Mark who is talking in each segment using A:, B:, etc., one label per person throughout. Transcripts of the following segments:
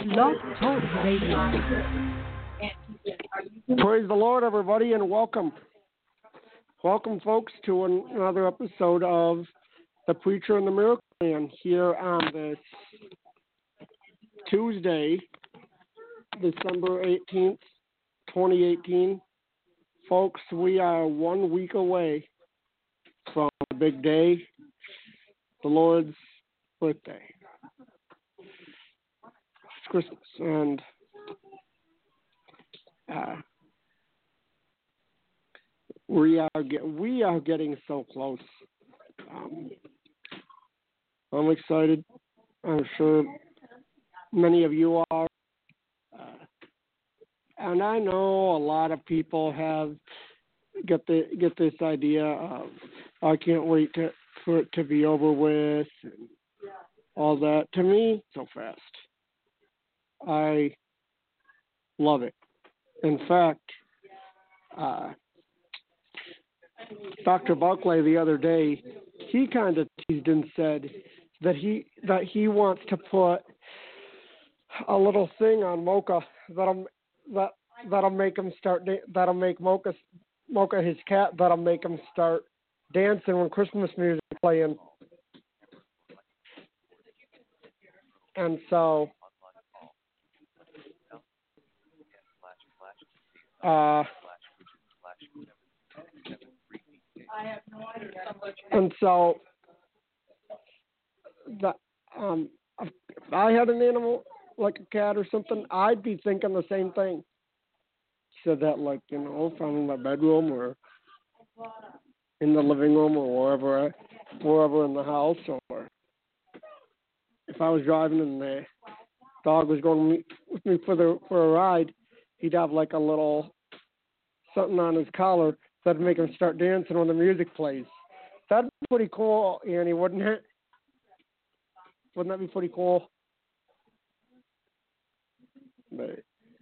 A: Blog Talk Radio.
B: Praise the Lord, everybody, and welcome. Welcome, folks, to another episode of The Preacher and the Miracle Man here on this Tuesday, December 18th, 2018. Folks, we are 1 week away from the big day, the Lord's birthday. It's Christmas, and we are getting so close. I'm excited. I'm sure many of you are. And I know a lot of people have get this idea of, I can't wait for it to be over with and all that. To me, so fast. I love it. In fact, Dr. Buckley the other day, he kind of teased and said that he wants to put a little thing on Mocha that'll make him start that'll make Mocha his cat, that'll make him start dancing when Christmas music is playing. And so and so that if I had an animal like a cat or something, I'd be thinking the same thing. So that, like, if I'm in my bedroom or in the living room or wherever in the house, or if I was driving and the dog was going with me for a ride, he'd have like a little something on his collar that'd make him start dancing when the music plays. That'd be pretty cool, Annie, wouldn't it? Wouldn't that be pretty cool? But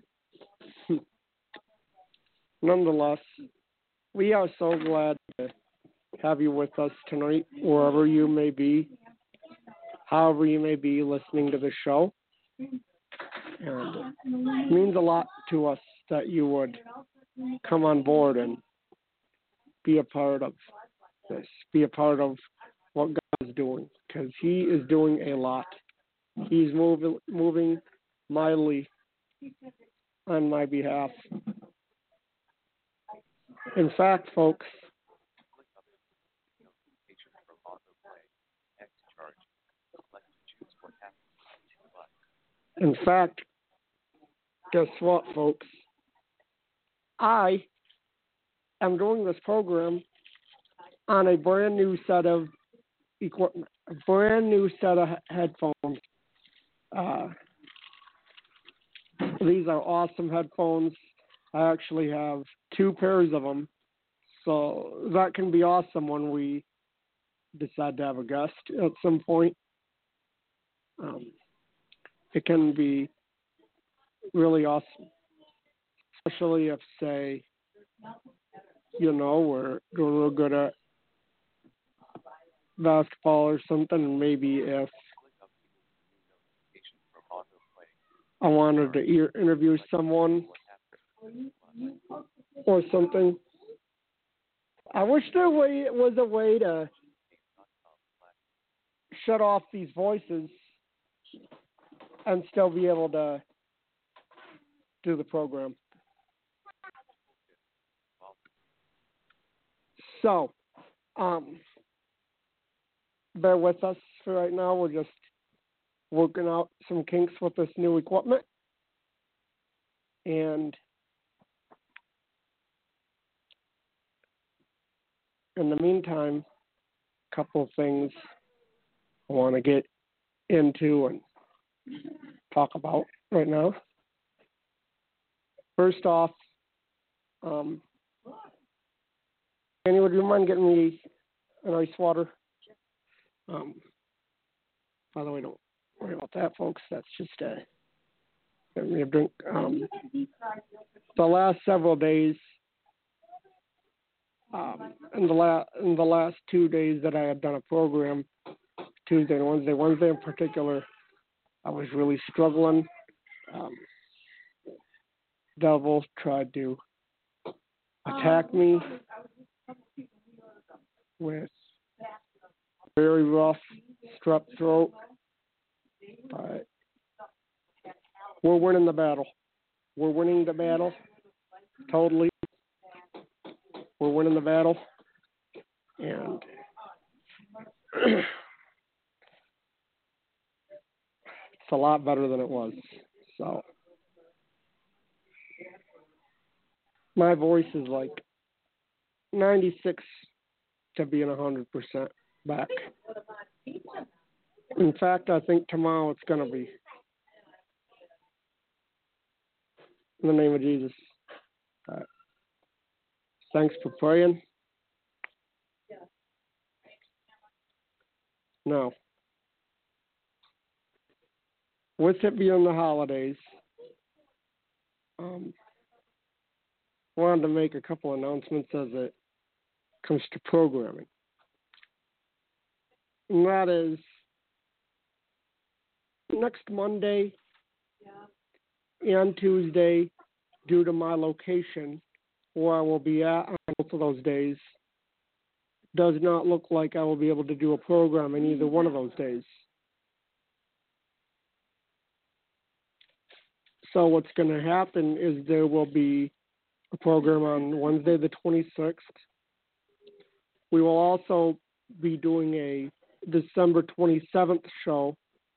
B: nonetheless, we are so glad to have you with us tonight, wherever you may be, however you may be listening to the show. And it means a lot to us that you would come on board and be a part of this, be a part of what God is doing, because He is doing a lot. He's moving mightily on my behalf. In fact, folks, guess what, folks? I am doing this program on a brand new set of equipment, a brand new set of headphones. These are awesome headphones. I actually have 2 pairs of them, so that can be awesome when we decide to have a guest at some point. It can be really awesome, especially if, say, we're doing real good at basketball or something, and maybe if I wanted to interview someone or something. I wish there was a way to shut off these voices and still be able to do the program. So, bear with us for right now. We're just working out some kinks with this new equipment. And in the meantime, a couple of things I want to get into and talk about right now. First off, Annie, would you mind getting me an ice water? By the way, don't worry about that, folks. That's just get me a drink. The last several days, in the last 2 days that I had done a program, Tuesday and Wednesday in particular, I was really struggling um, devil tried to attack me with very rough strep throat, but we're winning the battle. We're winning the battle. Totally. We're winning the battle. And it's a lot better than it was. So my voice is like 96 to being 100% back. In fact, I think tomorrow it's going to be. In the name of Jesus. Thanks for praying. Now, with it being the holidays, wanted to make a couple announcements as it comes to programming. And that is next Monday and Tuesday, due to my location, where I will be at on both of those days, does not look like I will be able to do a program in either one of those days. So what's going to happen is there will be a program on Wednesday the 26th. We will also be doing a December 27th show.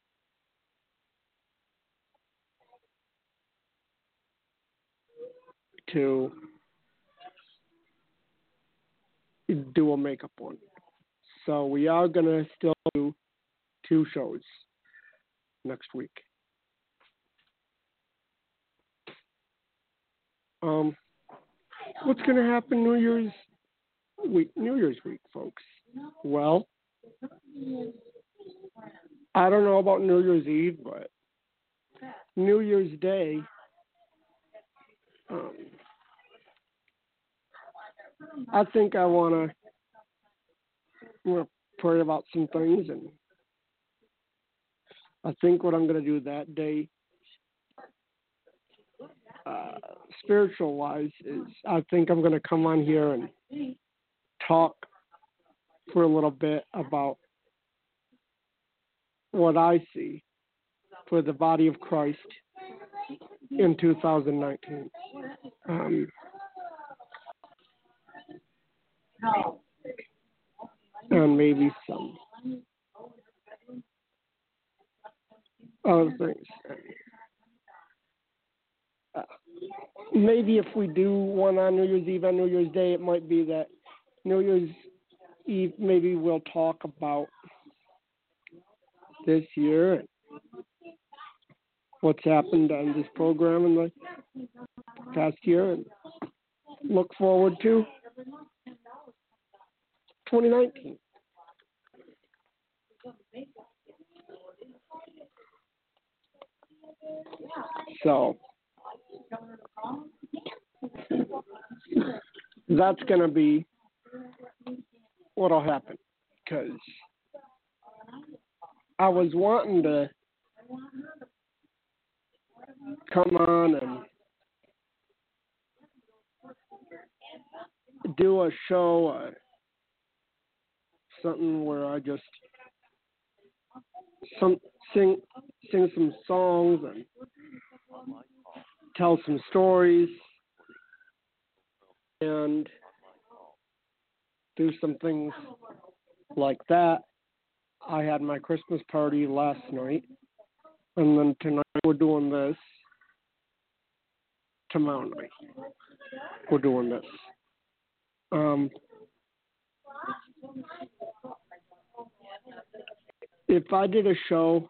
B: To do a makeup one. So we are going to still do 2 shows next week. What's going to happen New Year's week, folks? Well, I don't know about New Year's Eve, but New Year's Day, I think I want to pray about some things, and I think what I'm going to do that day, spiritual-wise, is I think I'm going to come on here and talk for a little bit about what I see for the body of Christ in 2019. And maybe some other things. Maybe if we do one on New Year's Eve and New Year's Day, it might be that New Year's Eve, maybe we'll talk about this year and what's happened on this program in the past year, and look forward to 2019. So that's going to be what'll happen, because I was wanting to come on and do a show, something where I just sing some songs and tell some stories and do some things like that. I had my Christmas party last night, and then tonight we're doing this. Tomorrow night we're doing this. If I did a show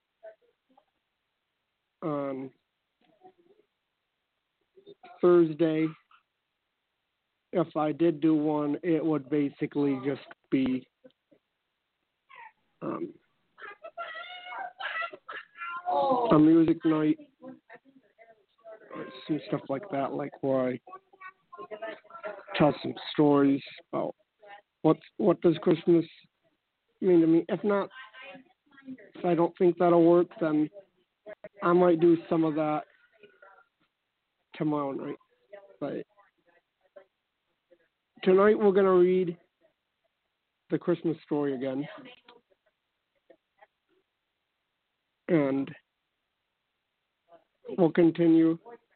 B: on Thursday, if I did do one, it would basically just be a music night, some stuff like that, like where I tell some stories about what does Christmas mean to me. If I don't think that'll work, then I might do some of that tomorrow night. But tonight we're going to read the Christmas story again. And we'll continue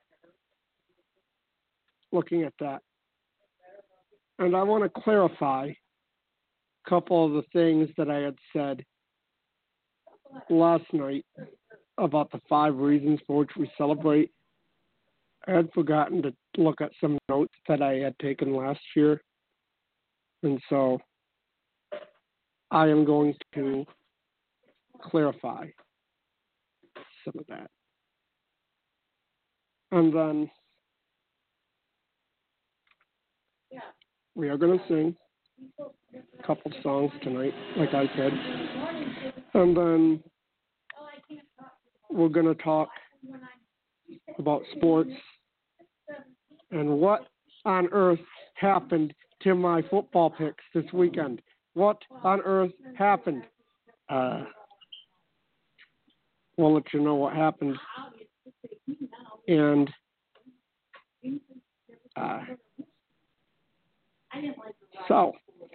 B: looking at that. And I want to clarify a couple of the things that I had said last night about the 5 reasons for which we celebrate. I had forgotten to look at some notes that I had taken last year. And so I am going to clarify some of that. And then we are going to sing a couple songs tonight, like I said. And then we're going to talk about sports and what on earth happened to my football picks this weekend. What on earth happened? We'll let you know what happened. And so,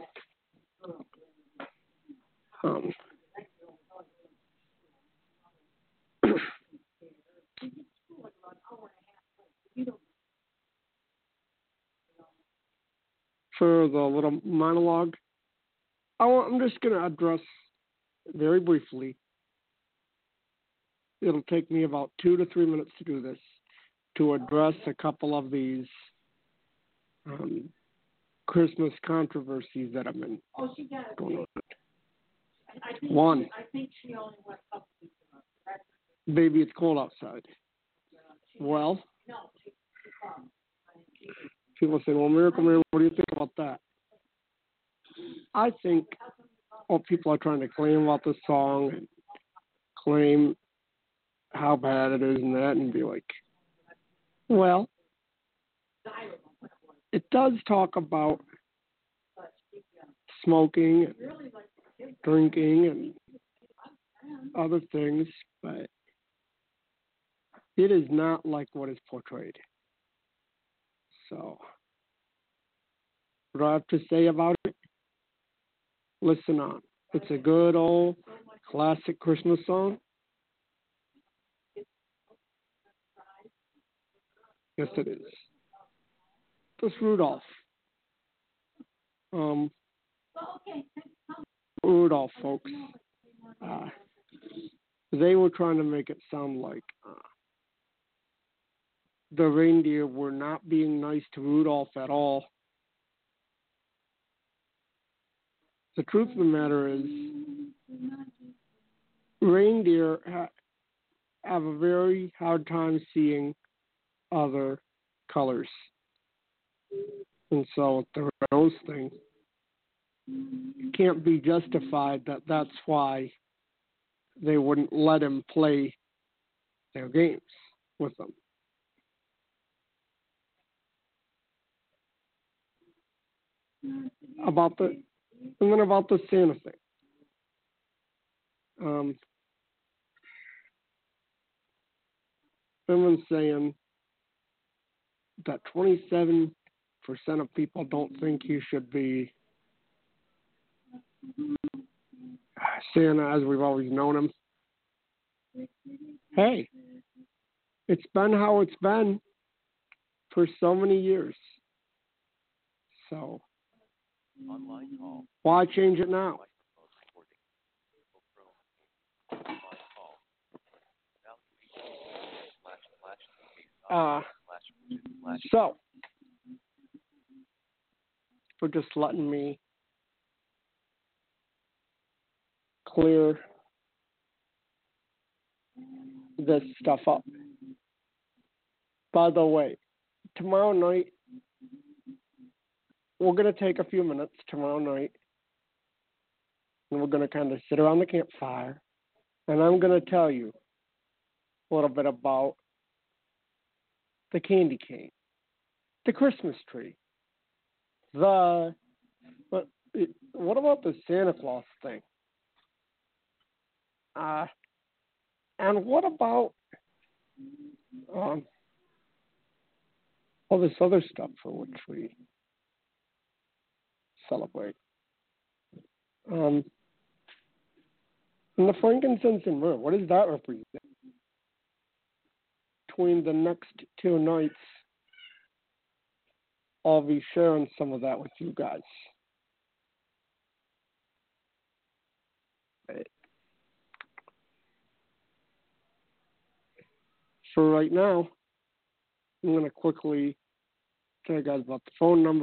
B: for the little monologue, I'm just going to address very briefly. It'll take me about 2 to 3 minutes to do this, to address a couple of these Christmas controversies that have been going on. One, baby, it's cold outside. Well, people say, well, Miracle Man, what do you think about that? I think what people are trying to claim about this song and claim how bad it is and that, and be like, well, it does talk about smoking and drinking and other things, but it is not like what is portrayed. So, what I have to say about it, listen on. It's a good old classic Christmas song. Yes, it is. This Rudolph. Rudolph, folks. They were trying to make it sound like the reindeer were not being nice to Rudolph at all. The truth of the matter is, reindeer have a very hard time seeing other colors. And so the nose thing, it can't be justified that that's why they wouldn't let him play their games with them. About the Santa thing. Someone's saying that 27% of people don't think you should be Santa as we've always known him. Hey, it's been how it's been for so many years. So, why change it now? So, for just letting me clear this stuff up. By the way, tomorrow night, we're going to take a few minutes tomorrow night, and we're going to kind of sit around the campfire, and I'm going to tell you a little bit about the candy cane, the Christmas tree, what about the Santa Claus thing? And what about um, all this other stuff for which we celebrate. And the frankincense and myrrh, what does that represent? Between the next two nights, I'll be sharing some of that with you guys. For right now, I'm going to quickly tell you guys about the phone number,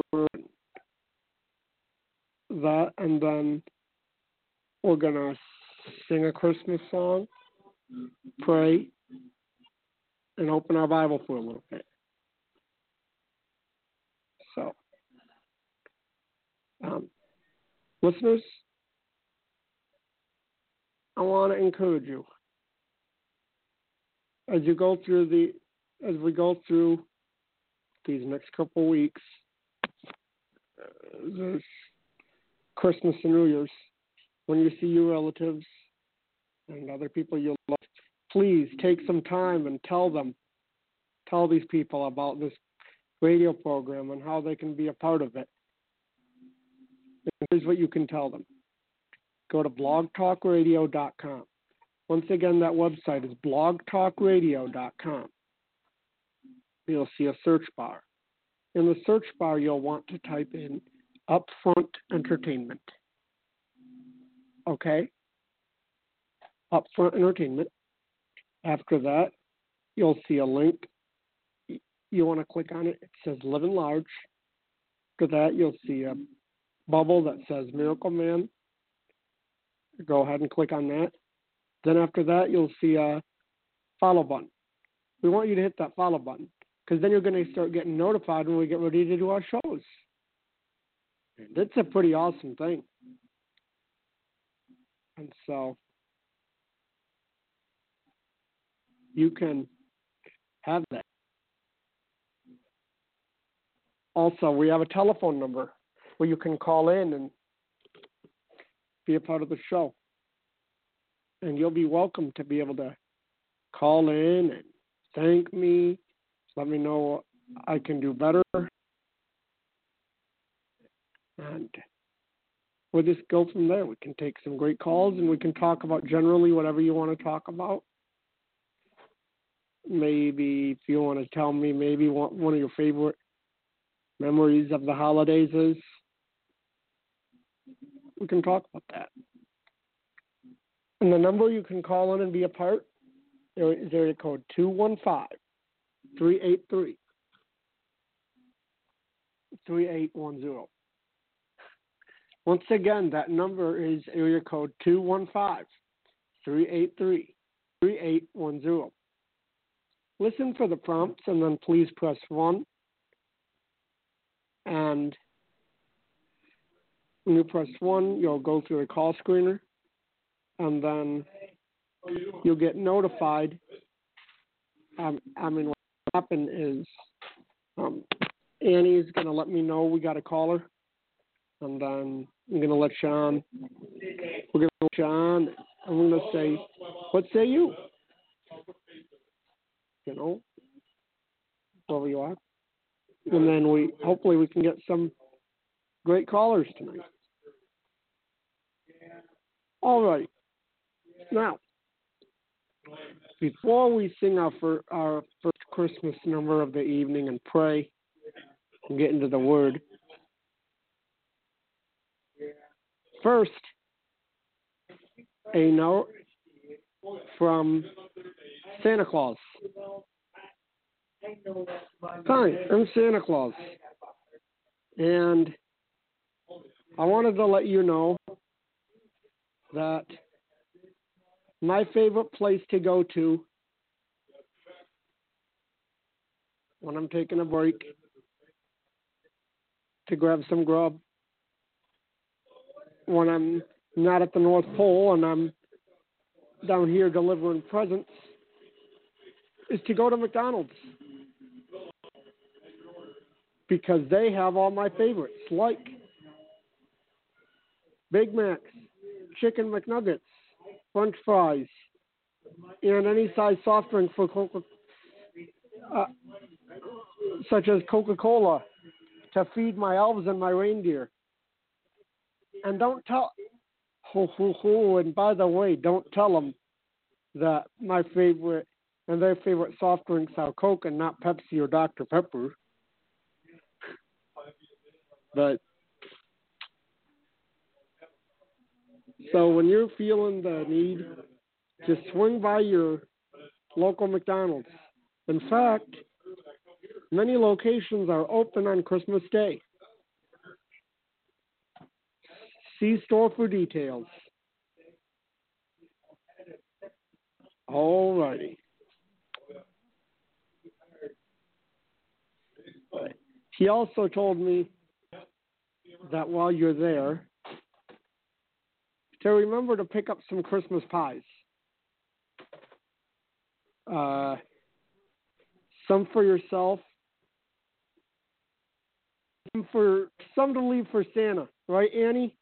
B: that, and then we're going to sing a Christmas song, pray, and open our Bible for a little bit. So, listeners, I want to encourage you as we go through these next couple weeks, this Christmas and New Year's, when you see your relatives and other people you love, please take some time and tell these people about this radio program and how they can be a part of it. And here's what you can tell them. Go to blogtalkradio.com. Once again, that website is blogtalkradio.com. You'll see a search bar. In the search bar, you'll want to type in Upfront Entertainment. Okay? Upfront Entertainment. After that, you'll see a link. You want to click on it. It says Live and Large. After that, you'll see a bubble that says Miracle Man. Go ahead and click on that. Then after that, you'll see a follow button. We want you to hit that follow button because then you're going to start getting notified when we get ready to do our shows. That's a pretty awesome thing. And so you can have that. Also, we have a telephone number where you can call in and be a part of the show. And you'll be welcome to be able to call in and thank me, let me know what I can do better. And we'll just go from there. We can take some great calls and we can talk about generally whatever you want to talk about. Maybe if you want to tell me maybe one of your favorite memories of the holidays is, we can talk about that. And the number you can call in and be a part is area code 215-383-3810. Once again, that number is area code 215-383-3810. Listen for the prompts and then please press 1. And when you press 1, you'll go through a call screener. And then you'll get notified. What happened is Annie's going to let me know we got a caller. And then I'm going to let Sean. We're going to let Sean. I'm going to say, what say you? You know, wherever you are. And then hopefully we can get some great callers tonight. All right. Now, before we sing our first Christmas number of the evening and pray and get into the Word, first, a note from Santa Claus. Hi, I'm Santa Claus. And I wanted to let you know that my favorite place to go to when I'm taking a break to grab some grub, when I'm not at the North Pole and I'm down here delivering presents, is to go to McDonald's. Because they have all my favorites, like Big Macs, Chicken McNuggets, French fries, and any size soft drink for uh, such as Coca-Cola, to feed my elves and my reindeer. And don't tell, ho, ho, ho, and by the way, don't tell them that my favorite and their favorite soft drinks are Coke and not Pepsi or Dr. Pepper. But so when you're feeling the need, just swing by your local McDonald's. In fact, many locations are open on Christmas Day. See store for details. Alrighty. He also told me that while you're there, to remember to pick up some Christmas pies. Some for yourself, some to leave for Santa, right, Annie?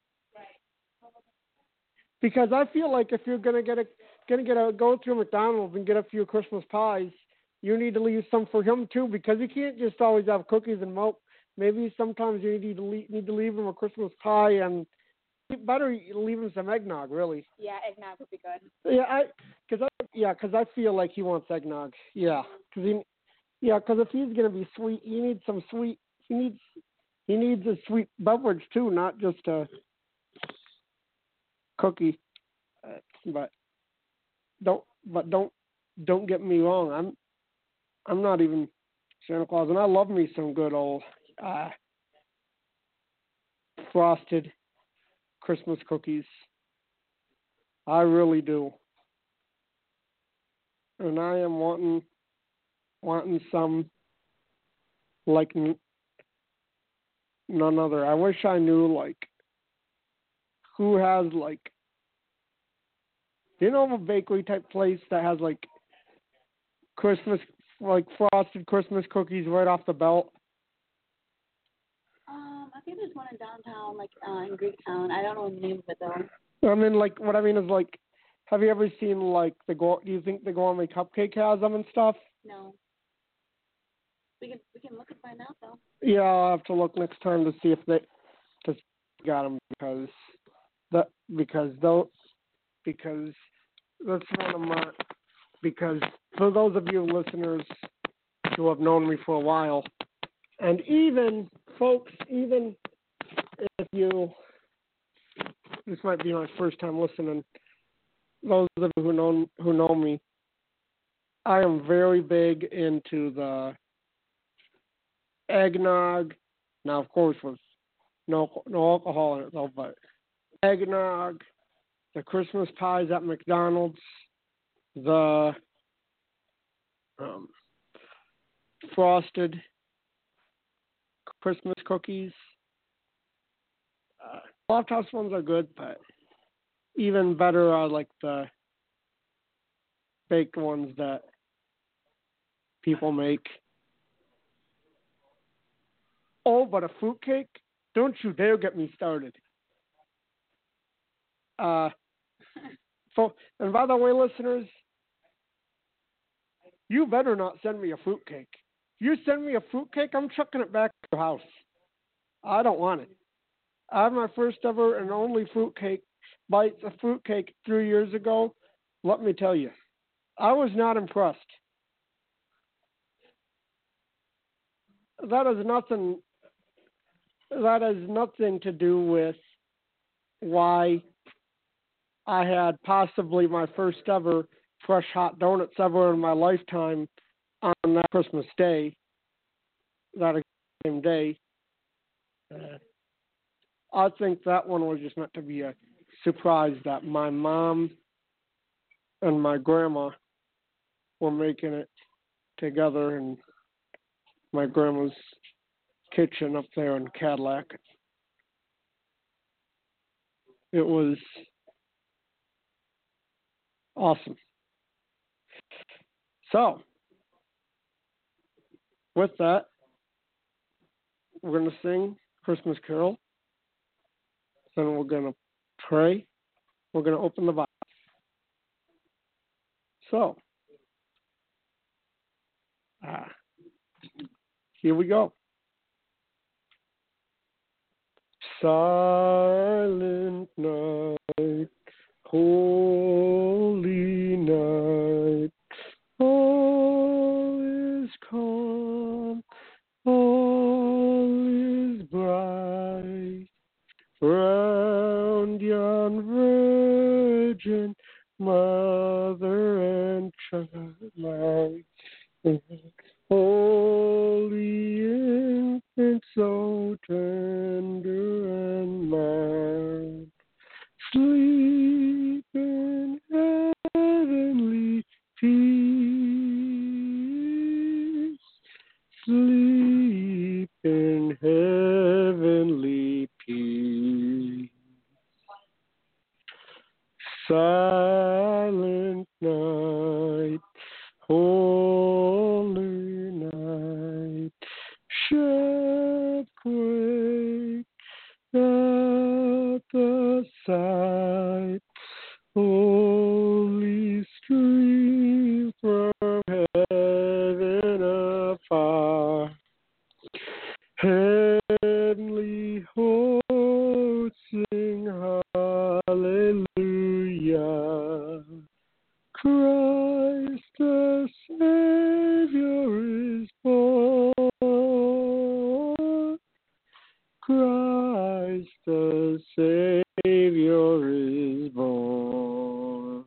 B: Because I feel like if you're gonna go through McDonald's and get a few Christmas pies, you need to leave some for him too, because you can't just always have cookies and milk. Maybe sometimes you need to leave him a Christmas pie, and better leave him some eggnog, really.
C: Yeah, eggnog would be good.
B: Because I feel like he wants eggnog. Yeah, because if he's gonna be sweet, he needs some sweet. He needs a sweet beverage too, not just a cookie. But don't get me wrong. I'm not even Santa Claus, and I love me some good old frosted Christmas cookies. I really do. And I am wanting some like none other. I wish I knew like who has like, you know, of a bakery type place that has like Christmas, like frosted Christmas cookies right off the belt.
C: I think there's one in downtown, like in Greektown. I don't know the name of it though.
B: I mean, like what I mean is like, have you ever seen like do you think the Gourmet Cupcake has them and stuff?
C: No. We can look and find out though.
B: Yeah, I'll have to look next time to see if they just got them because that's one of my, because for those of you listeners who have known me for a while, and even folks, even if this might be my first time listening, those of you who know me, I am very big into the eggnog. Now, of course, with no alcohol in it, though, but eggnog, the Christmas pies at McDonald's, the frosted Christmas cookies. Loft House ones are good, but even better are like the baked ones that people make. Oh, but a fruitcake? Don't you dare get me started. And by the way, listeners, you better not send me a fruitcake. If you send me a fruitcake, I'm chucking it back to your house. I don't want it. I had my first ever and only fruitcake bites of fruitcake 3 years ago. Let me tell you, I was not impressed. That has nothing to do with why I had possibly my first ever fresh hot donuts ever in my lifetime on that Christmas Day, that same day. I think that one was just meant to be a surprise that my mom and my grandma were making it together in my grandma's kitchen up there in Cadillac. It was awesome. So, with that, we're going to sing Christmas Carol. Then we're going to pray. We're going to open the Bible. So, Here we go. Silent night, holy night, all is calm, all is bright, round yon virgin mother and child, holy infant, so tender and mild, sleep in heavenly peace, sleep in heavenly peace. Silent night, holy night, shepherds quake at the sight, holy stream from heaven afar, heavenly hosts sing hallelujah. Christ the Savior is born. Christ the Savior is born.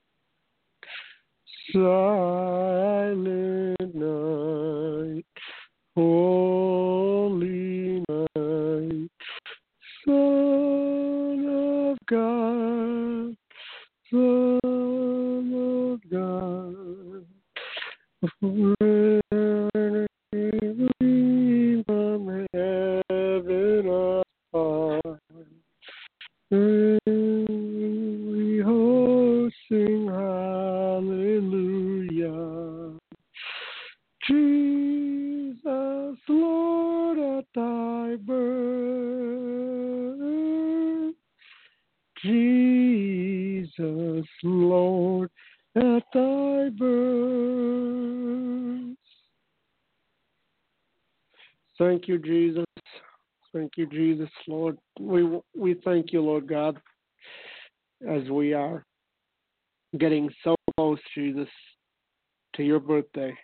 B: Silent night, holy night, Son of God, Son of God, from heaven afar, we host sing hallelujah. Jesus, Lord, at thy birth, Jesus, Lord, at thy birth. Thank you, Jesus. Thank you, Jesus, Lord. We thank you, Lord God, as we are getting so close, Jesus, to your birthday.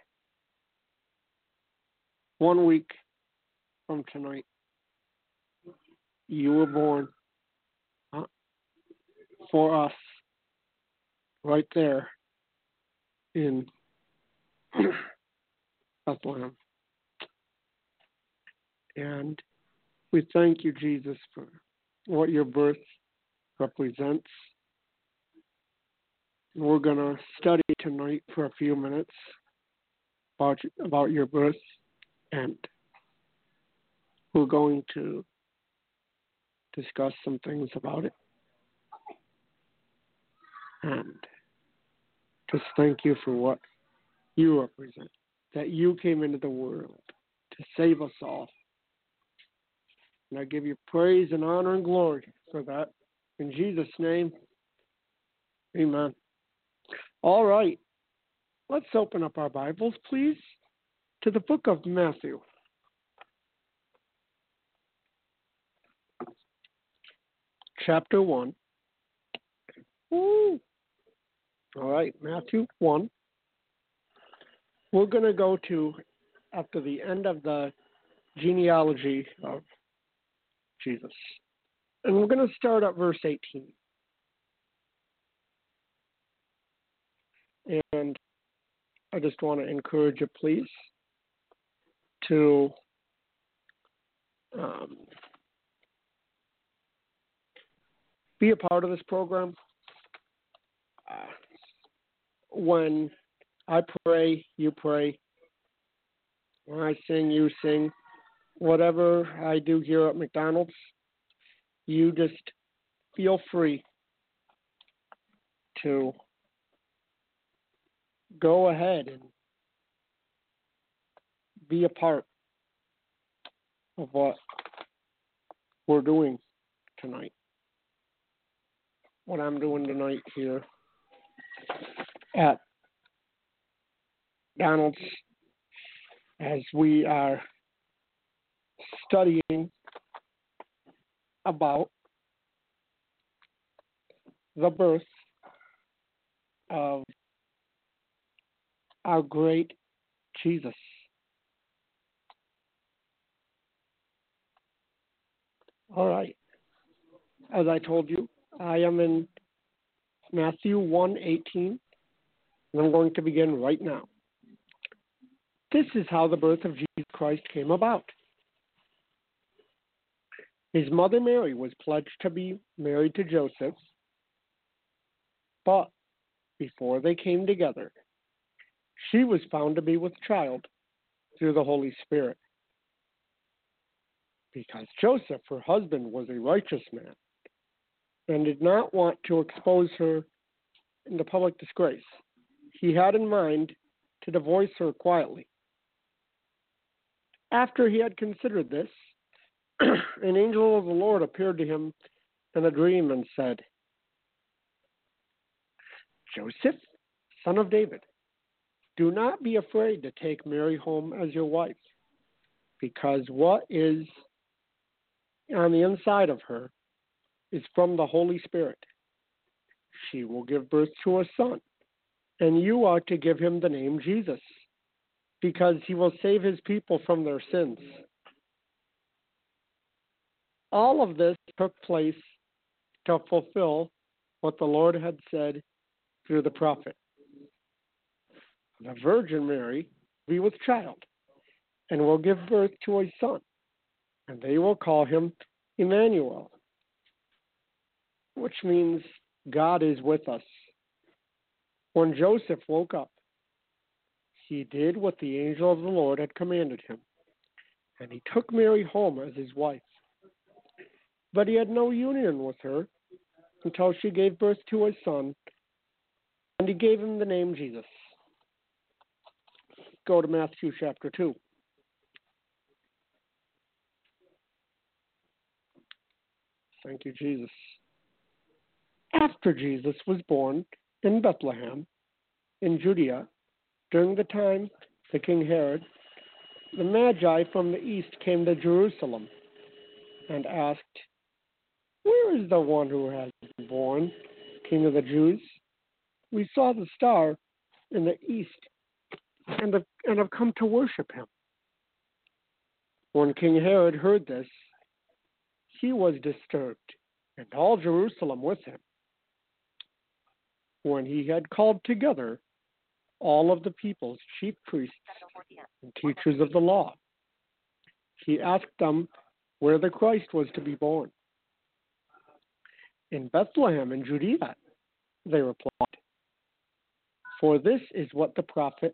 B: 1 week from tonight, you were born for us right there in Bethlehem. And we thank you, Jesus, for what your birth represents. We're going to study tonight for a few minutes about your birth, and we're going to discuss some things about it. And just thank you for what you represent, that you came into the world to save us all. And I give you praise and honor and glory for that. In Jesus' name, amen. All right. Let's open up our Bibles, please, to the book of Matthew. Chapter 1. Woo. All right, Matthew 1. We're going to go to, after the end of the genealogy of Jesus. And we're going to start at verse 18. And I just want to encourage you, please, to be a part of this program. When I pray, you pray. When I sing, you sing. Whatever I do here at McDonald's, you just feel free to go ahead and be a part of what we're doing tonight. What I'm doing tonight here at McDonald's as we are studying about the birth of our great Jesus. All right. As I told you, I am in Matthew 1:18, and I'm going to begin right now. This is how the birth of Jesus Christ came about. His mother Mary was pledged to be married to Joseph, but before they came together, she was found to be with child through the Holy Spirit. Because Joseph, her husband, was a righteous man and did not want to expose her into public disgrace, he had in mind to divorce her quietly. After he had considered this, an angel of the Lord appeared to him in a dream and said, Joseph, son of David, do not be afraid to take Mary home as your wife, because what is on the inside of her is from the Holy Spirit. She will give birth to a son, and you are to give him the name Jesus, because he will save his people from their sins. All of this took place to fulfill what the Lord had said through the prophet. The Virgin Mary will be with child and will give birth to a son, and they will call him Emmanuel, which means God is with us. When Joseph woke up, he did what the angel of the Lord had commanded him, and he took Mary home as his wife. But he had no union with her until she gave birth to a son, and he gave him the name Jesus. Go to Matthew chapter 2. Thank you, Jesus. After Jesus was born in Bethlehem, in Judea, during the time of King Herod, the Magi from the east came to Jerusalem and asked, Where is the one who has been born, King of the Jews? We saw the star in the east and have come to worship him. When King Herod heard this, he was disturbed, and all Jerusalem with him. When he had called together all of the people's chief priests and teachers of the law, he asked them where the Christ was to be born. In Bethlehem in Judea, they replied, for this is what the prophet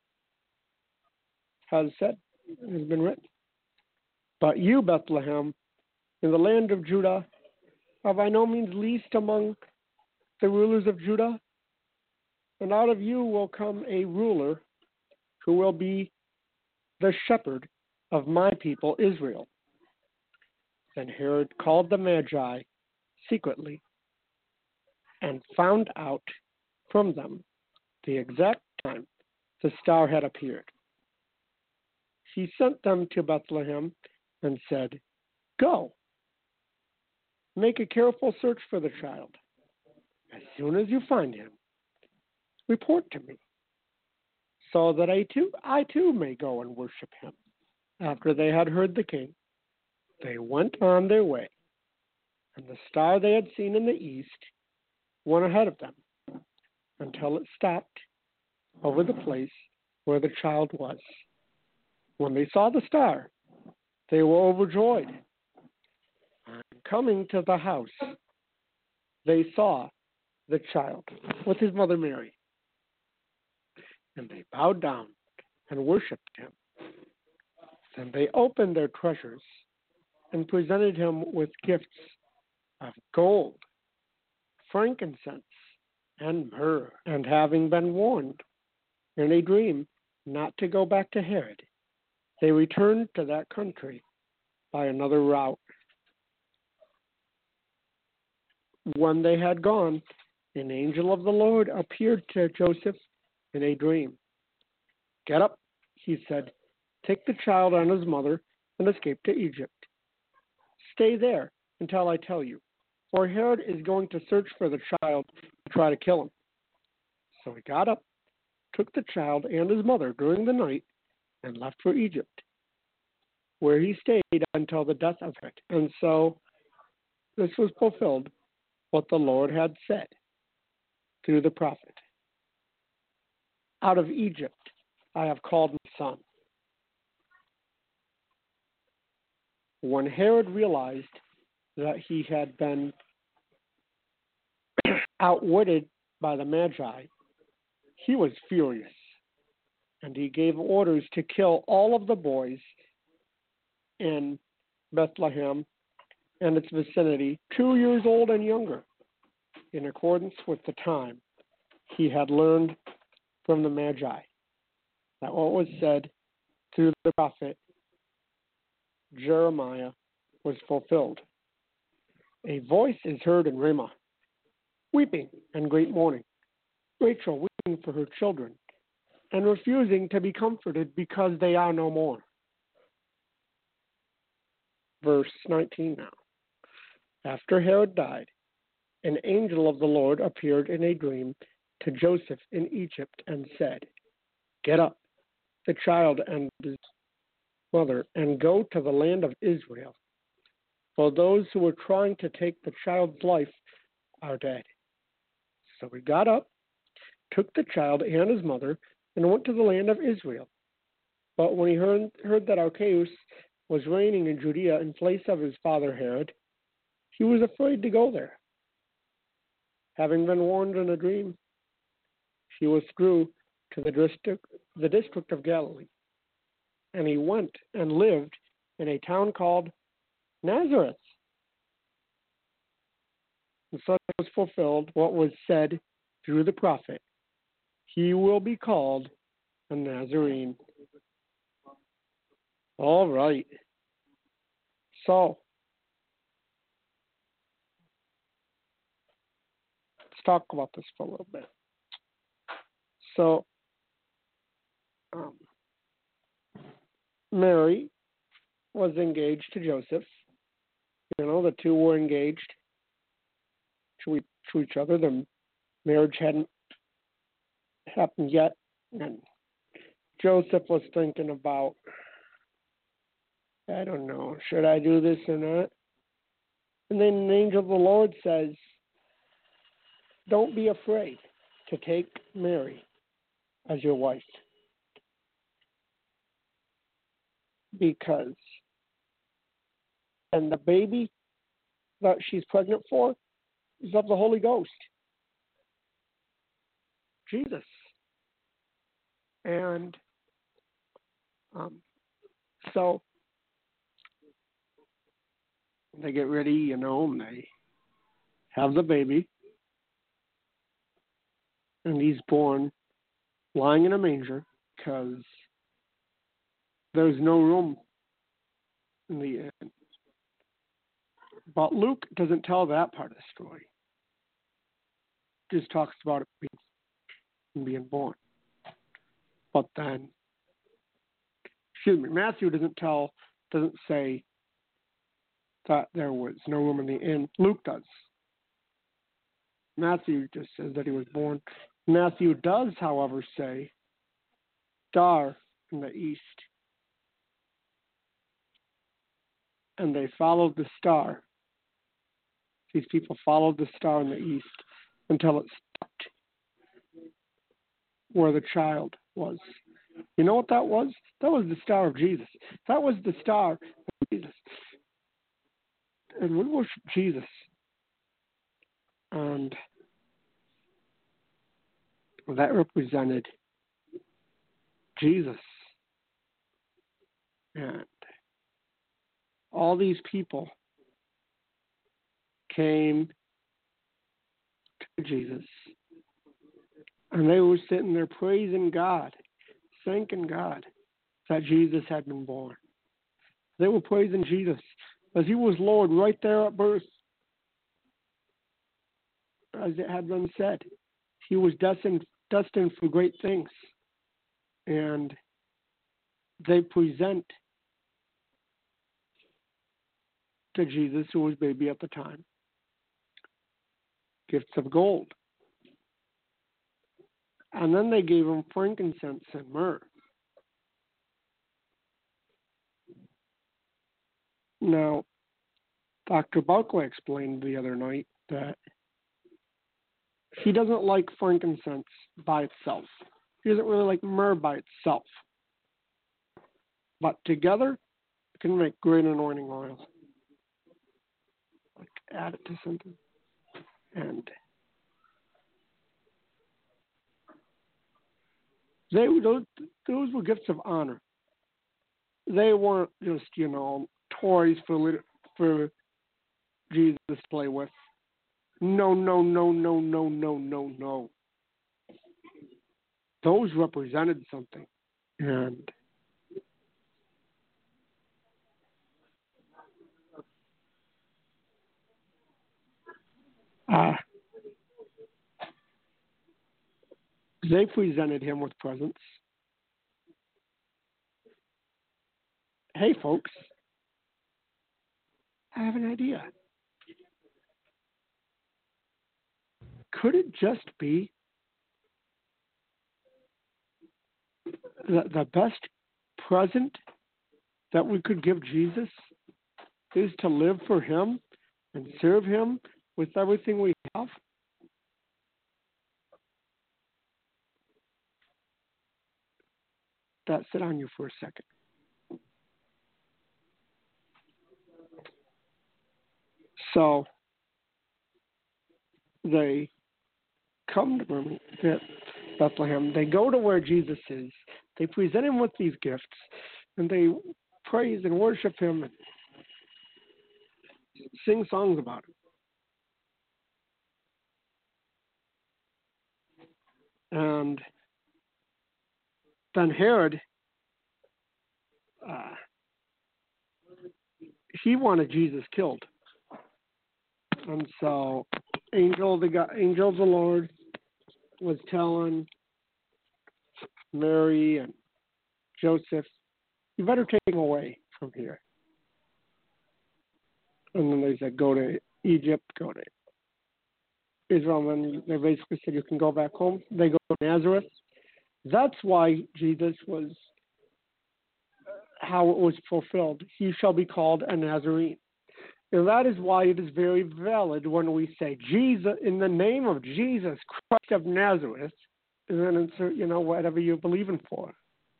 B: has said, has been written. But you, Bethlehem, in the land of Judah, are by no means least among the rulers of Judah, and out of you will come a ruler who will be the shepherd of my people Israel. Then Herod called the Magi secretly and found out from them the exact time the star had appeared. He sent them to Bethlehem and said, Go, make a careful search for the child. As soon as you find him, report to me, so that I too may go and worship him. After they had heard the king, they went on their way, and the star they had seen in the east went ahead of them until it stopped over the place where the child was. When they saw the star, they were overjoyed. And coming to the house, they saw the child with his mother Mary, and they bowed down and worshipped him. Then they opened their treasures and presented him with gifts of gold, frankincense, and myrrh. And having been warned in a dream not to go back to Herod, they returned to that country by another route. When they had gone, an angel of the Lord appeared to Joseph in a dream. Get up, he said, Take the child and his mother and escape to Egypt. Stay there until I tell you, for Herod is going to search for the child to try to kill him. So he got up, took the child and his mother during the night, and left for Egypt, where he stayed until the death of Herod. And so this was fulfilled, what the Lord had said through the prophet. Out of Egypt I have called my son. When Herod realized that he had been outwitted by the Magi, he was furious, and he gave orders to kill all of the boys in Bethlehem and its vicinity, 2 years old and younger, in accordance with the time he had learned from the Magi, that what was said through the prophet Jeremiah was fulfilled. A voice is heard in Ramah, weeping and great mourning, Rachel weeping for her children, and refusing to be comforted because they are no more. Verse 19 now. After Herod died, an angel of the Lord appeared in a dream to Joseph in Egypt and said, Get up, the child and his mother, and go to the land of Israel, for those who were trying to take the child's life are dead. So he got up, took the child and his mother, and went to the land of Israel. But when he heard that Archelaus was reigning in Judea in place of his father Herod, he was afraid to go there. Having been warned in a dream, he withdrew to the district of Galilee, and he went and lived in a town called Nazareth. And so was fulfilled what was said through the prophet. He will be called a Nazarene. All right. So, let's talk about this for a little bit. So, Mary was engaged to Joseph. You know, the two were engaged to each other. The marriage hadn't happened yet. And Joseph was thinking about, I don't know, should I do this or not? And then an angel of the Lord says, don't be afraid to take Mary as your wife, because and the baby that she's pregnant for is of the Holy Ghost, Jesus. And so they get ready, you know, and they have the baby, and he's born lying in a manger because there's no room in the inn. But Luke doesn't tell that part of the story. Just talks about it being born. But then, Matthew doesn't say that there was no room in the inn. Luke does. Matthew just says that he was born. Matthew does, however, say star in the east. And they followed the star. These people followed the star in the east until it stopped where the child was. You know what that was? That was the star of Jesus. That was the star of Jesus. And we worship Jesus. And that represented Jesus. And all these people came to Jesus. And they were sitting there praising God, thanking God that Jesus had been born. They were praising Jesus as he was Lord right there at birth. As it had been said, he was destined for great things. And they present to Jesus, who was baby at the time, gifts of gold. And then they gave him frankincense and myrrh. Now, Dr. Buckley explained the other night that he doesn't like frankincense by itself. He doesn't really like myrrh by itself. But together, it can make great anointing oil. Like, add it to something. And those were gifts of honor. They weren't just, toys for Jesus to play with. No. Those represented something. And they presented him with presents. Hey, folks, I have an idea. Could it just be the best present that we could give Jesus is to live for him and serve him with everything we have? That sit on you for a second. So they come to Bethlehem. They go to where Jesus is. They present him with these gifts, and they praise and worship him and sing songs about him. And then Herod, he wanted Jesus killed. And so angel of the Lord was telling Mary and Joseph, you better take him away from here. And then they said, go to Egypt, go to Israel. And they basically said, you can go back home. They go to Nazareth. That's why Jesus was, how it was fulfilled. He shall be called a Nazarene. And that is why it is very valid when we say, Jesus, in the name of Jesus Christ of Nazareth, and then insert, whatever you're believing for.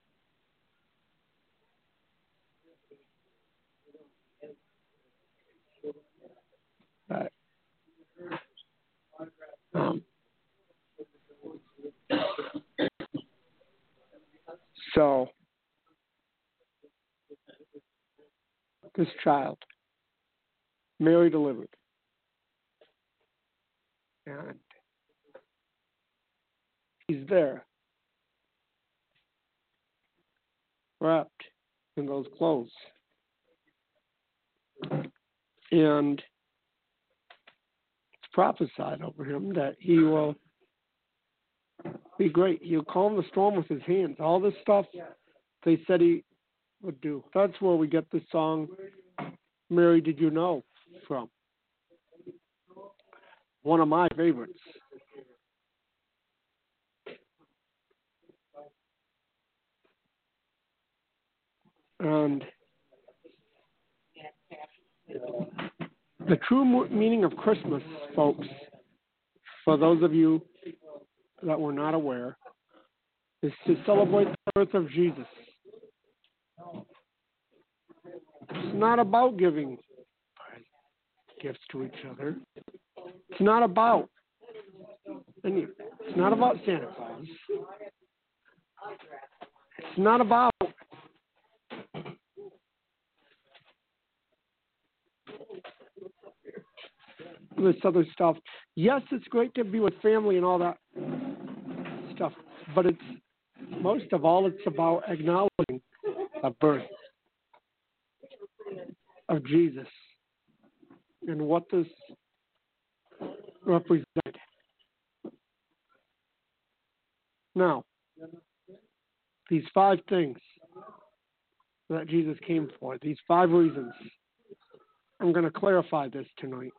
B: So, this child, Mary delivered. And he's there, wrapped in those clothes. And it's prophesied over him that he will be great. He'll calm the storm with his hands. All this stuff they said he would do. That's where we get the song, Mary, Did You Know, from. One of my favorites. And the true meaning of Christmas, folks, for those of you that were not aware, is to celebrate the birth of Jesus. It's not about giving gifts to each other. It's not about Santa Claus. It's not about this other stuff. Yes, it's great to be with family and all that stuff, but it's most of all, it's about acknowledging the birth of Jesus and what this represented. Now, these 5 things that Jesus came for. These 5 reasons. I'm going to clarify this tonight.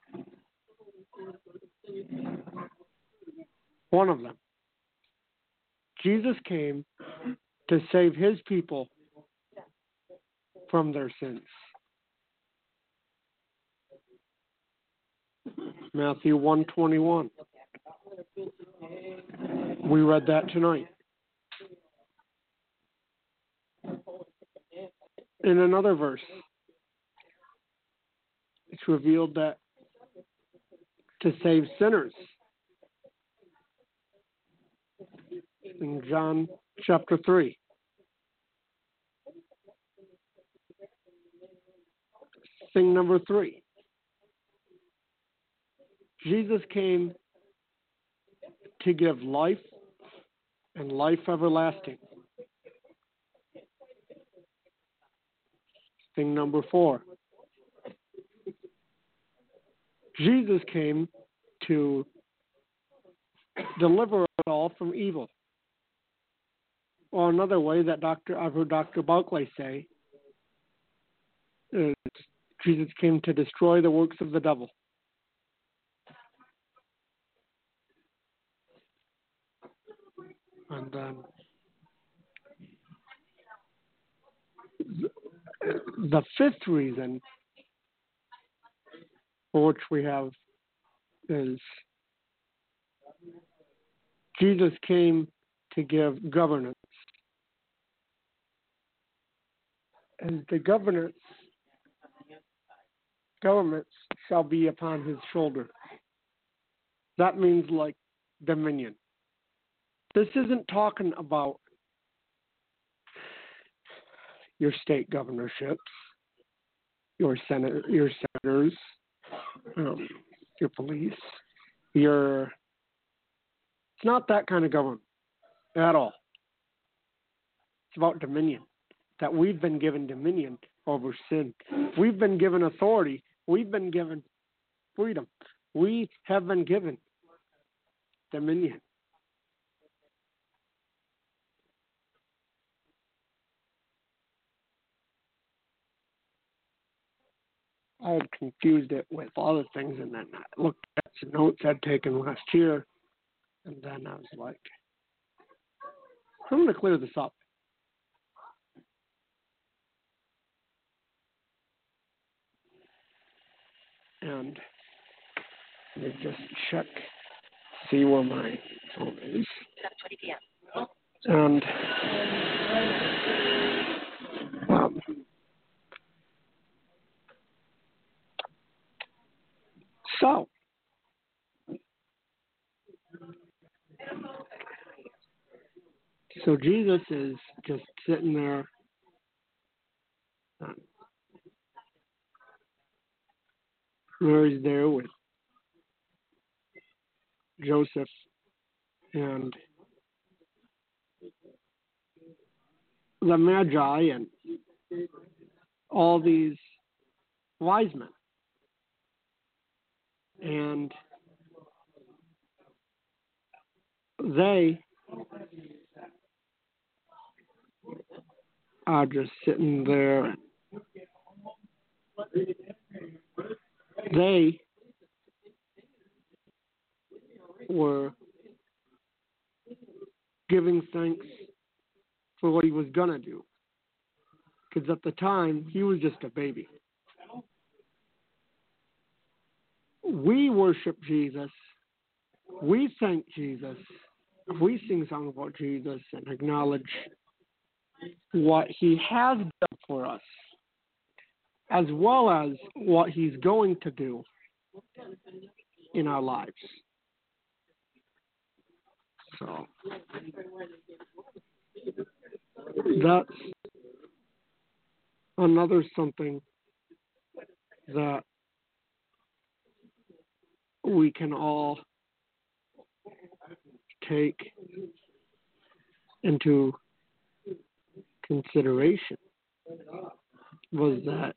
B: One of them. Jesus came to save his people from their sins. Matthew 1:21. We read that tonight. In another verse, it's revealed that to save sinners. In John chapter 3. Thing number 3. Jesus came to give life and life everlasting. Thing number 4. Jesus came to deliver us all from evil. Or another way that I've heard Dr. Barclay say is Jesus came to destroy the works of the devil. And then the 5th reason for which we have is Jesus came to give governance. And the governments shall be upon his shoulder. That means like dominion. This isn't talking about your state governorships, your senators, your police, it's not that kind of government at all. It's about dominion. That we've been given dominion over sin. We've been given authority. We've been given freedom. We have been given dominion. I had confused it with other things, and then I looked at some notes I'd taken last year, and then I was like, I'm going to clear this up. And let me just check, see where my phone is.
A: 7:20 p.m.
B: And so Jesus is just sitting there. Mary's there with Joseph and the Magi and all these wise men. And they are just sitting there. They were giving thanks for what he was going to do. Because at the time, he was just a baby. We worship Jesus. We thank Jesus. We sing songs about Jesus and acknowledge what he has done for us, as well as what he's going to do in our lives. So that's another something that we can all take into consideration, was that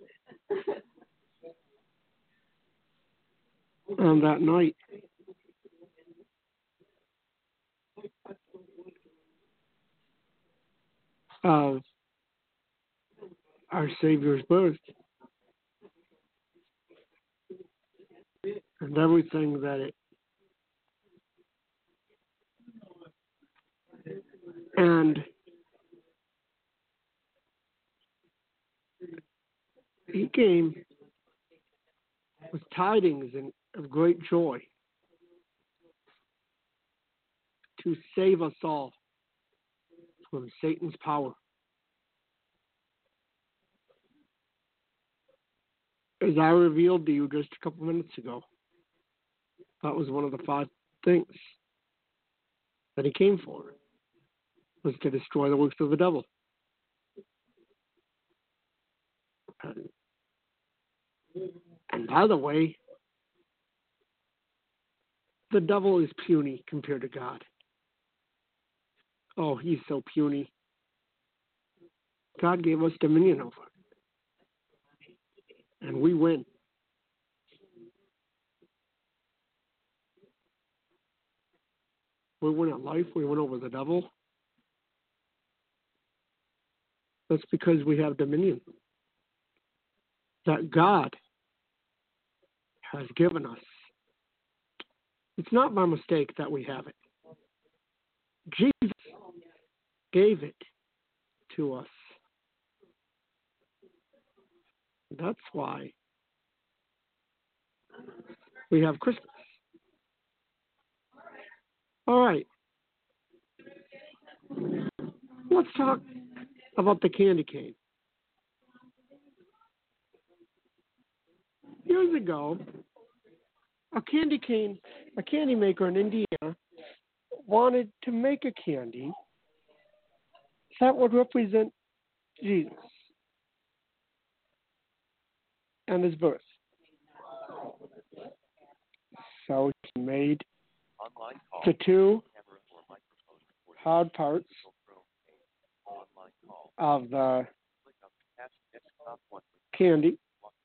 B: on that night, of our Savior's birth and everything that it and he came with tidings and of great joy to save us all from Satan's power. As I revealed to you just a couple minutes ago, that was one of the 5 things that he came for, was to destroy the works of the devil. And by the way, the devil is puny compared to God. Oh, he's so puny. God gave us dominion over it. And we win. We win at life. We win over the devil. That's because we have dominion that God has given us. It's not by mistake that we have it. Jesus gave it to us. That's why we have Christmas. All right. Let's talk about the candy cane. Years ago, a candy maker in Indiana wanted to make a candy that would represent Jesus and his birth. So he made the 2 hard parts of the candy,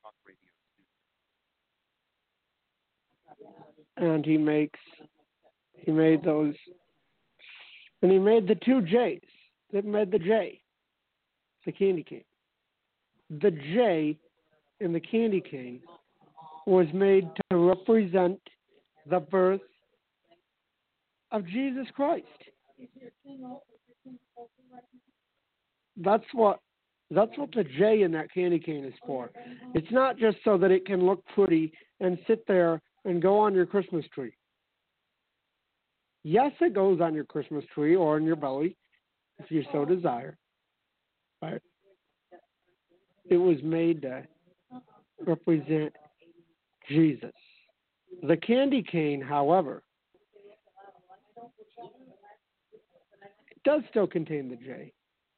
B: and he made those, and he made the 2 J's that made the J, the candy cane. The J in the candy cane was made to represent the birth of Jesus Christ. That's what the J in that candy cane is for. It's not just so that it can look pretty and sit there and go on your Christmas tree. Yes, it goes on your Christmas tree or in your belly, if you so desire. But it was made to represent Jesus. The candy cane, however, it does still contain the J.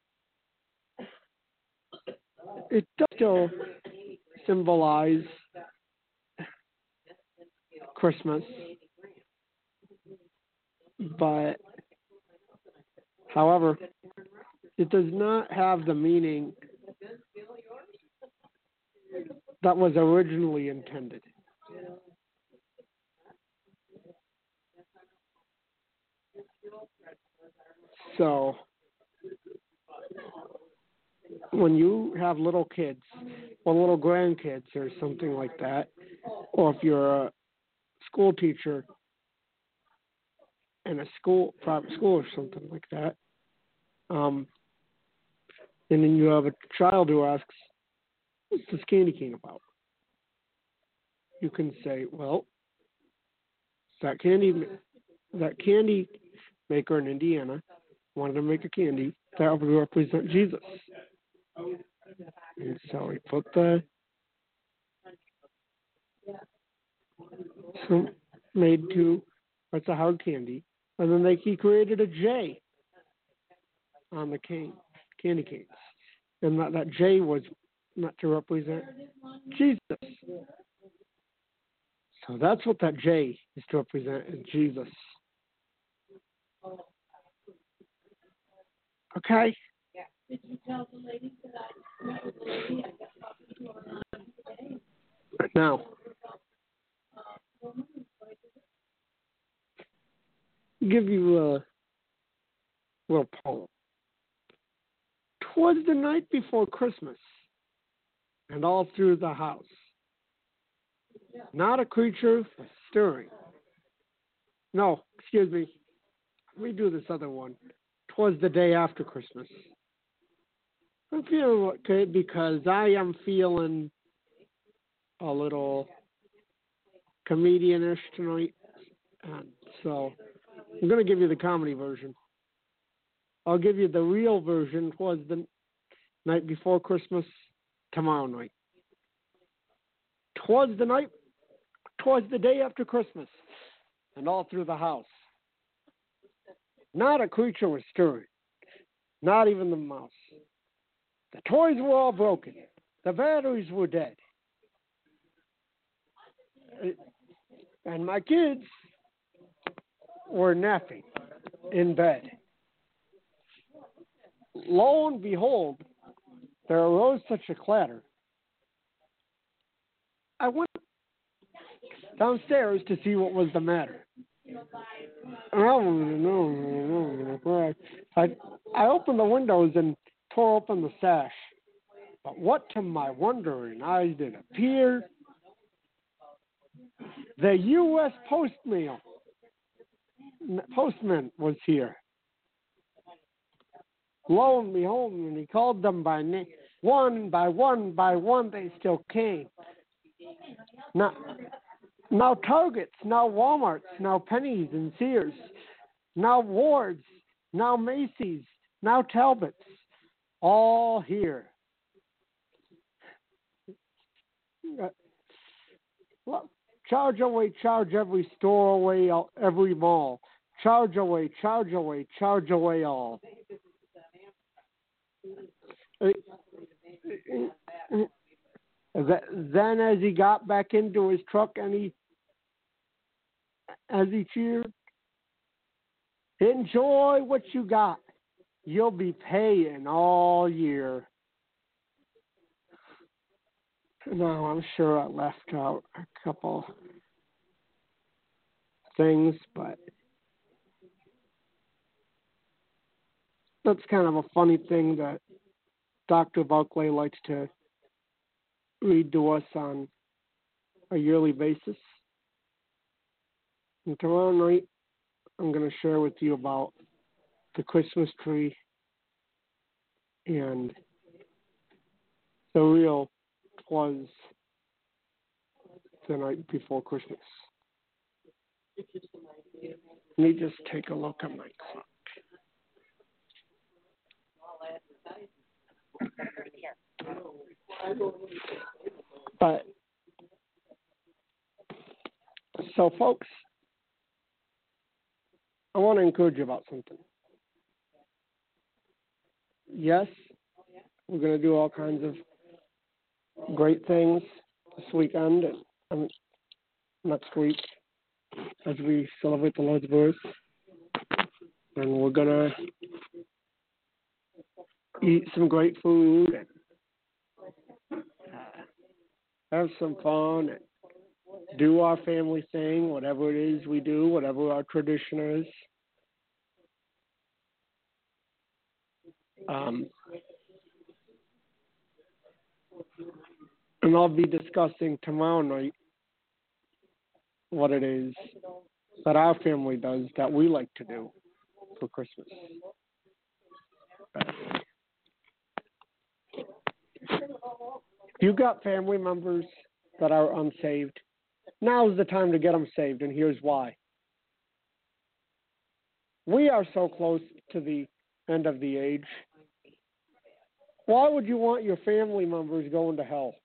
B: It does still symbolize Christmas, but however, it does not have the meaning that was originally intended. So, when you have little kids or little grandkids or something like that, or if you're a school teacher in a private school or something like that, and then you have a child who asks, "What's this candy cane about?" You can say, "Well, that candy maker in Indiana wanted to make a candy that would represent Jesus." And so he put made 2 parts of hard candy, and then he created a J on the candy canes. And that J was not to represent Jesus. So that's what that J is to represent, is Jesus. Okay? Did you tell the lady that I met with the lady? I got talking to her today. Right now. Give you a little poem. 'Twas the night before Christmas, and all through the house. Not a creature was stirring. No, excuse me. Let me do this other one. 'Twas the day after Christmas. I'm feeling okay because I am feeling a little comedian-ish tonight. And so I'm going to give you the comedy version. I'll give you the real version. 'Twas the night before Christmas, tomorrow night. 'Twas the day after Christmas, and all through the house. Not a creature was stirring, not even the mouse. The toys were all broken. The batteries were dead. And my kids were napping in bed. Lo and behold, there arose such a clatter. I went downstairs to see what was the matter. I opened the windows and tore open the sash. But what to my wondering eyes did appear? The U.S. postman was here. Lo and behold, when he called them by name, one by one, they still came. Now Targets, now Walmarts, now Pennies and Sears, now Wards, now Macy's, now Talbots, all here. Well, charge away, charge every store away, every mall. Charge away, charge away, charge away all. Then as he got back into his truck and as he cheered, enjoy what you got. You'll be paying all year. Now, I'm sure I left out a couple things, but that's kind of a funny thing that Dr. Buckley likes to read to us on a yearly basis. And tomorrow night, I'm going to share with you about the Christmas tree and the real was the night before Christmas. Let me just take a look at my clock. But so, folks, I want to encourage you about something. Yes, we're going to do all kinds of great things this weekend and next week as we celebrate the Lord's birth. And we're going to eat some great food and have some fun and do our family thing, whatever it is we do, whatever our tradition is. And I'll be discussing tomorrow night what it is that our family does that we like to do for Christmas. If you've got family members that are unsaved, now's the time to get them saved, and here's why. We are so close to the end of the age. Why would you want your family members going to hell?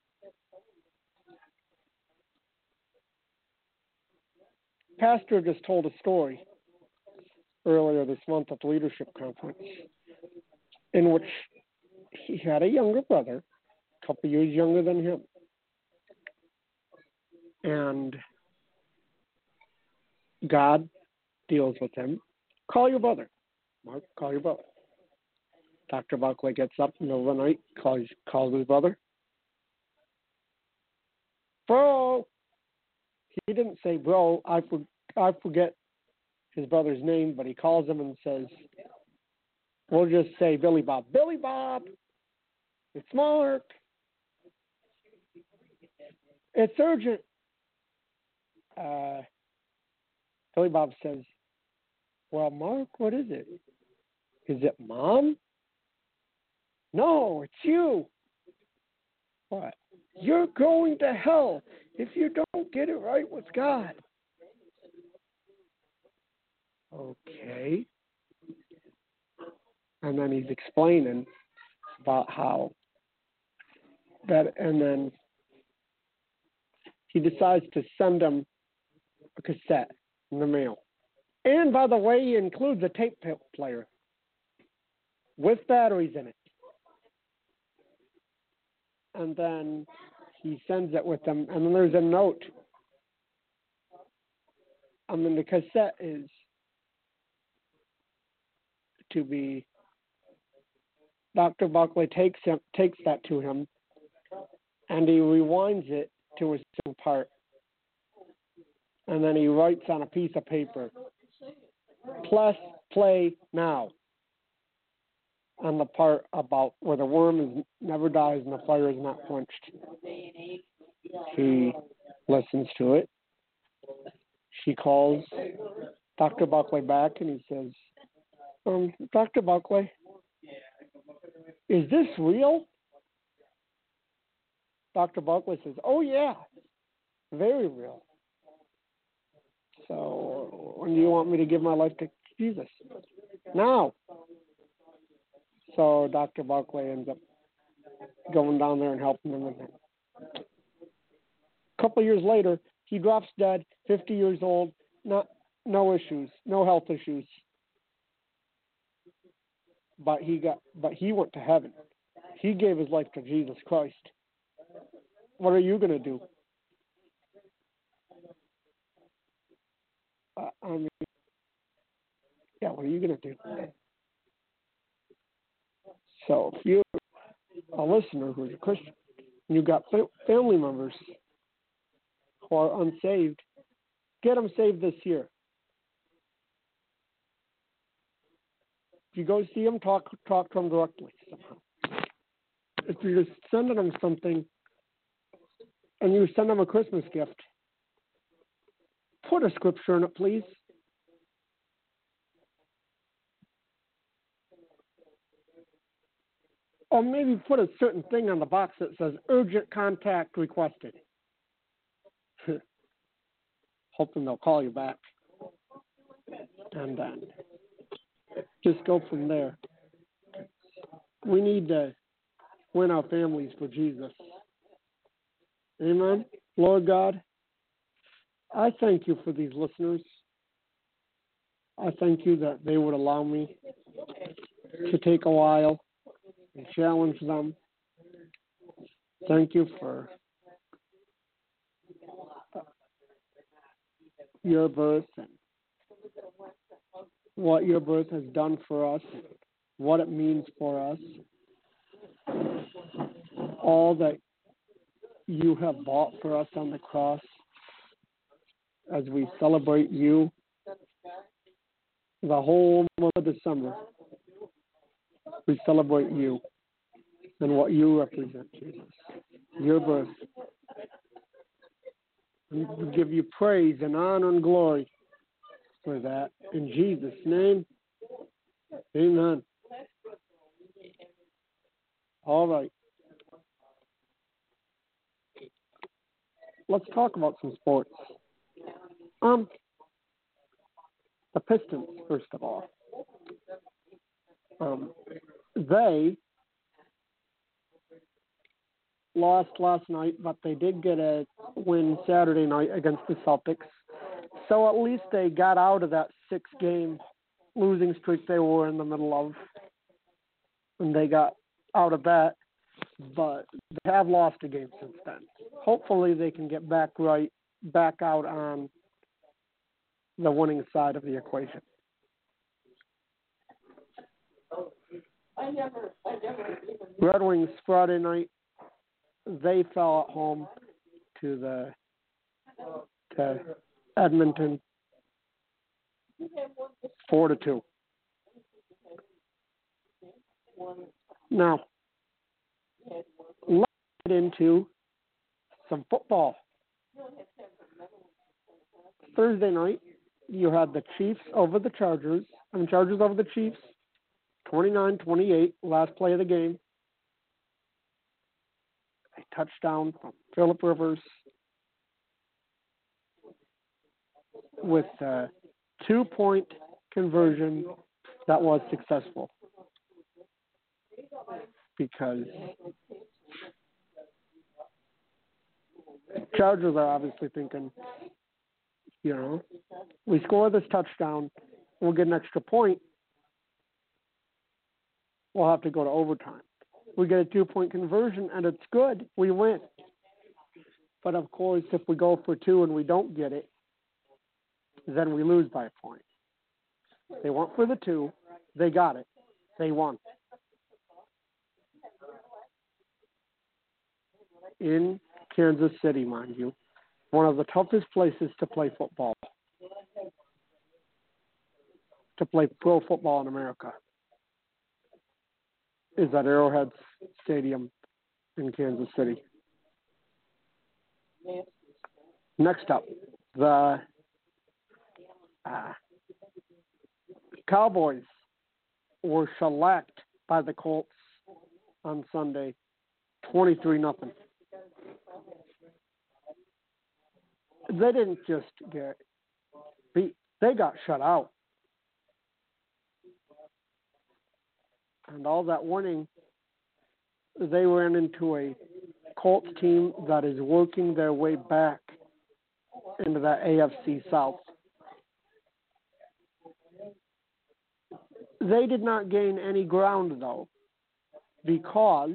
B: Pastor just told a story earlier this month at the leadership conference in which he had a younger brother, a couple years younger than him. And God deals with him. Call your brother. Mark, call your brother. Dr. Buckley gets up in the middle of the night, calls his brother. Bro! He didn't say, bro, I forget his brother's name, but he calls him and says, we'll just say Billy Bob. Billy Bob! It's Mark! It's urgent. Billy Bob says, well, Mark, what is it? Is it Mom? No, it's you. What? You're going to hell if you don't get it right with God. Okay. And then he's explaining about how that, and then he decides to send him a cassette in the mail. And by the way, he includes a tape player with batteries in it. And then he sends it with him, and then there's a note. I mean, the cassette is to be. Dr. Buckley takes that to him, and he rewinds it to a certain part, and then he writes on a piece of paper, "Plus play now." On the part about where the worm never dies and the fire is not quenched. He listens to it. She calls Dr. Buckley back and he says, Dr. Buckley, is this real? Dr. Buckley says, oh yeah, very real. So when do you want me to give my life to Jesus? Now. So Dr. Buckley ends up going down there and helping him with it. A couple of years later, he drops dead, 50 years old, no issues, no health issues. But he went to heaven. He gave his life to Jesus Christ. What are you going to do? What are you going to do? So if you're a listener who's a Christian, and you've got family members who are unsaved, get them saved this year. If you go see them, talk to them directly somehow. If you're just sending them something and you send them a Christmas gift, put a scripture in it, please. Or maybe put a certain thing on the box that says urgent contact requested. Hoping they'll call you back. And then just go from there. We need to win our families for Jesus. Amen. Lord God, I thank you for these listeners. I thank you that they would allow me to take a while and challenge them. Thank you for your birth and what your birth has done for us, what it means for us, all that you have bought for us on the cross. As we celebrate you the whole month of December, we celebrate you and what you represent, Jesus, your birth. We give you praise and honor and glory for that. In Jesus' name, amen. All right. Let's talk about some sports. The Pistons, first of all. They lost last night, but they did get a win Saturday night against the Celtics. So at least they got out of that 6-game losing streak they were in the middle of. And they got out of that, but they have lost a game since then. Hopefully they can get back out on the winning side of the equation. Red Wings Friday night, they fell at home to Edmonton 4-2. Now, let's get into some football. Thursday night, you had the Chiefs over the Chargers. Chargers over the Chiefs, 29-28, last play of the game. A touchdown from Phillip Rivers with a 2-point conversion that was successful because Chargers are obviously thinking, we score this touchdown, we'll get an extra point, we'll have to go to overtime. We get a 2-point conversion, and it's good, we win. But, of course, if we go for 2 and we don't get it, then we lose by a point. They went for the 2. They got it. They won. In Kansas City, mind you. One of the toughest places to play football. To play pro football in America. Is at Arrowhead Stadium in Kansas City. Next up, the Cowboys were shellacked by the Colts on Sunday, 23-0. They didn't just get beat; they got shut out. And all that winning, they ran into a Colts team that is working their way back into that AFC South. They did not gain any ground, though, because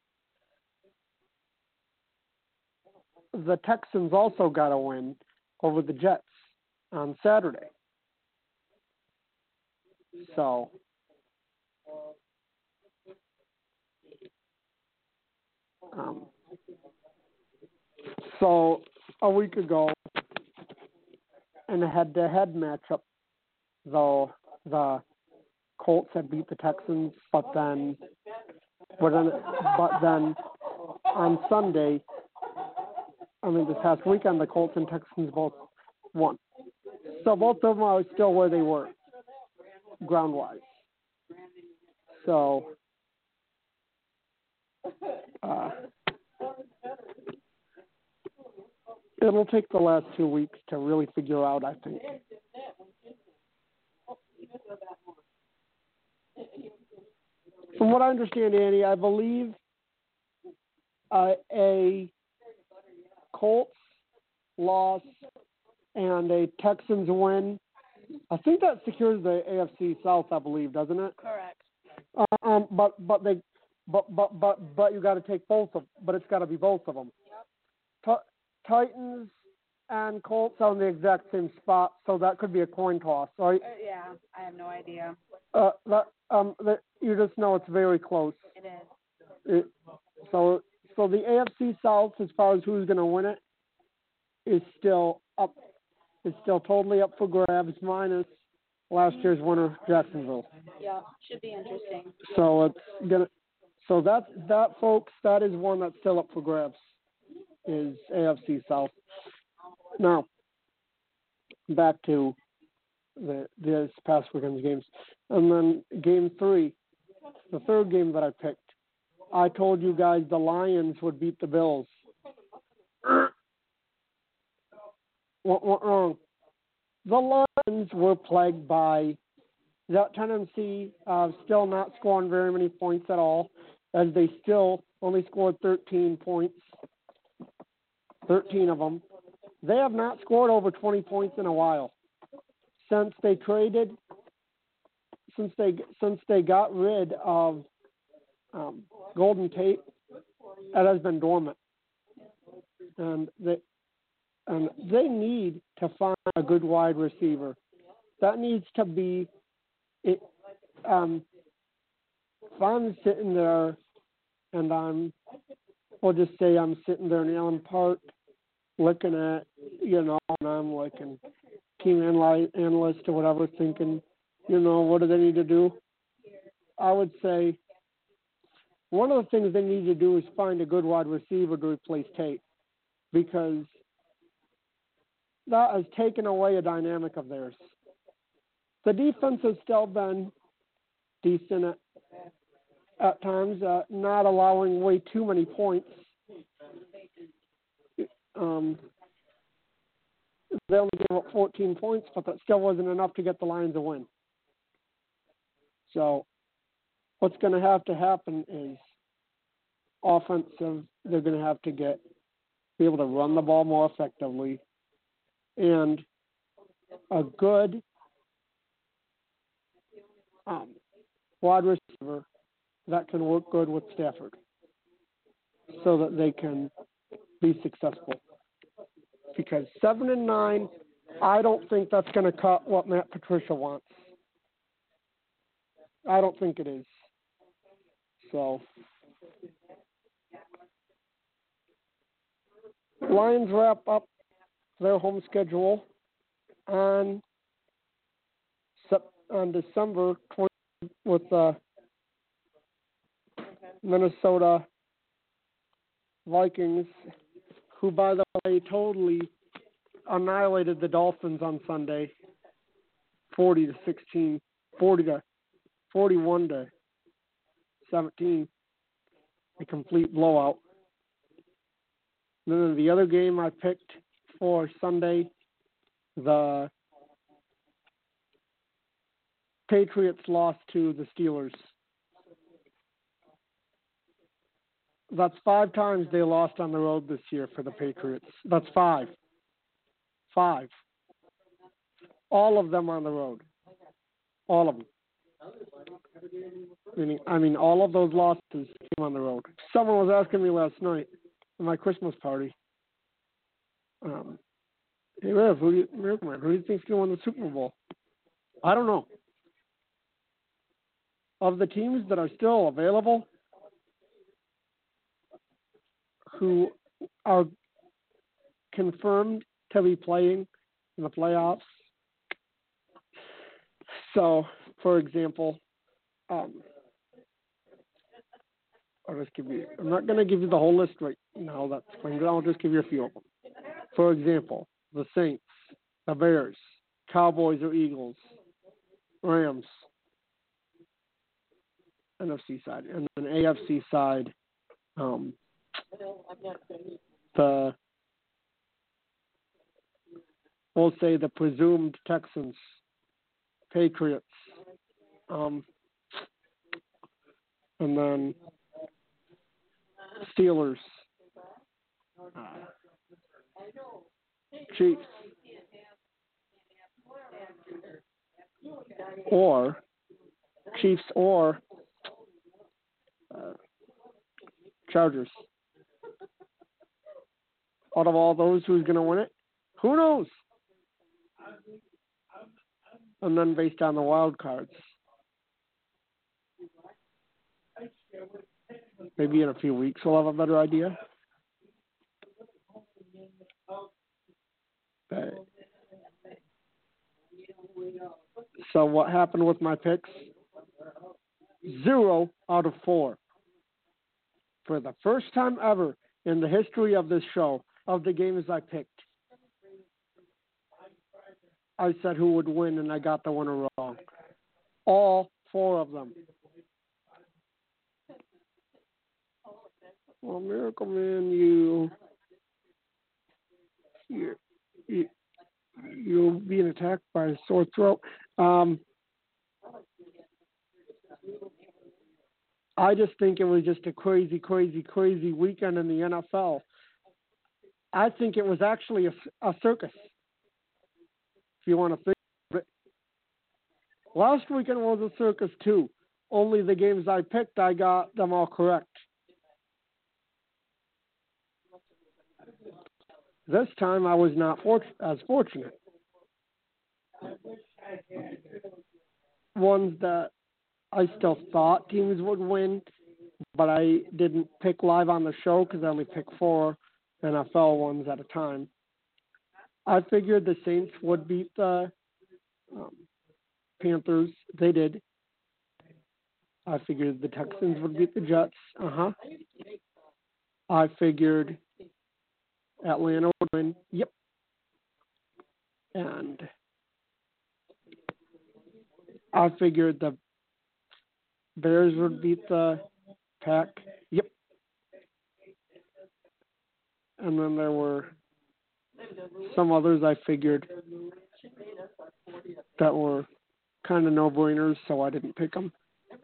B: the Texans also got a win over the Jets on Saturday. So a week ago, in a head-to-head matchup, though, the Colts had beat the Texans, but then on Sunday, this past weekend, the Colts and Texans both won. So both of them are still where they were, ground-wise. So it'll take the last 2 weeks to really figure out, I think. From what I understand, Annie, I believe a Colts loss and a Texans win, I think that secures the AFC South, I believe, doesn't it?
C: Correct.
B: But you got to take both of them. But it's got to be both of them. Yep. Titans and Colts are in the exact same spot, so that could be a coin toss, right?
C: Yeah, I have no idea.
B: You just know it's very close.
C: It is.
B: So the AFC South, as far as who's going to win it, is still up. It's still totally up for grabs, minus last year's winner, Jacksonville.
C: Yeah, should be interesting.
B: So it's gonna. So that folks, that is one that's still up for grabs. Is AFC South. Now, back to this past weekend's games. And then Game 3, the third game that I picked, I told you guys the Lions would beat the Bills. What went wrong? The Lions were plagued by that tendency of still not scoring very many points at all, as they still only scored 13 points. 13 of them. They have not scored over 20 points in a while. Since they got rid of Golden Tate, that has been dormant. And they need to find a good wide receiver. That needs to be it. If I'm sitting there and we'll just say I'm sitting there in Allen Park looking at, and I'm like a team analyst or whatever, thinking, what do they need to do? I would say one of the things they need to do is find a good wide receiver to replace Tate, because that has taken away a dynamic of theirs. The defense has still been decent at times, not allowing way too many points. They only gave up 14 points, but that still wasn't enough to get the Lions a win. So what's going to happen is offensive. They're going to have to be able to run the ball more effectively, and a good wide receiver that can work good with Stafford so that they can be successful. Because 7-9, I don't think that's going to cut what Matt Patricia wants. I don't think it is. So, Lions wrap up their home schedule on December 20 with the Minnesota Vikings, who, by the way, totally annihilated the Dolphins on Sunday, 40-16, 41-17, a complete blowout. And then the other game I picked for Sunday, the Patriots lost to the Steelers. That's 5 times they lost on the road this year for the Patriots. That's 5. 5. All of them on the road. All of them. I mean, all of those losses came on the road. Someone was asking me last night at my Christmas party, hey, Rev, who do you think is going to win the Super Bowl? I don't know. Of the teams that are still available, who are confirmed to be playing in the playoffs. So, for example, I'm not going to give you the whole list right now. I'll just give you a few of them. For example, the Saints, the Bears, Cowboys or Eagles, Rams, NFC side, and then AFC side, we'll say the presumed Texans, Patriots, and then Steelers, Chiefs, or Chargers. Out of all those, who's going to win it? Who knows? And then based on the wild cards, maybe in a few weeks we'll have a better idea. So what happened with my picks? 0 out of 4. For the first time ever in the history of this show, of the games I picked, I said who would win, and I got the winner wrong. All 4 of them. Well, Miracle Man, you're being attacked by a sore throat. I just think it was just a crazy, crazy, crazy weekend in the NFL. I think it was actually a circus, if you want to think of it. Last weekend was a circus, too. Only the games I picked, I got them all correct. This time, I was not as fortunate. Ones that I still thought teams would win, but I didn't pick live on the show because I only picked 4 NFL ones at a time. I figured the Saints would beat the Panthers. They did. I figured the Texans would beat the Jets. I figured Atlanta would win. Yep. and I figured the Bears would beat the Pack. Yep. And then there were some others I figured that were kind of no-brainers, so I didn't pick them.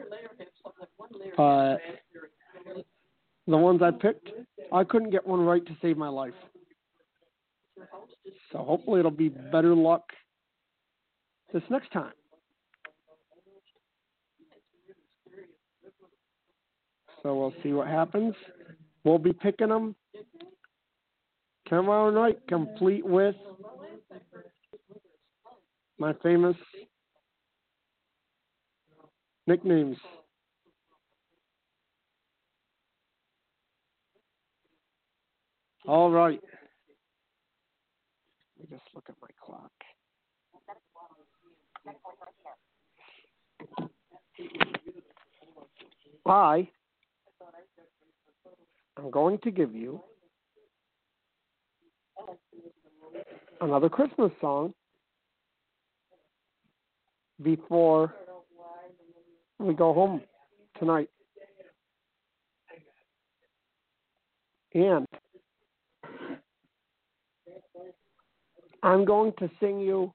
B: But the ones I picked, I couldn't get one right to save my life. So hopefully it'll be better luck this next time. So we'll see what happens. We'll be picking them tomorrow night, complete with my famous nicknames. All right. Let me just look at my clock. I'm going to give you another Christmas song before we go home tonight. And I'm going to sing you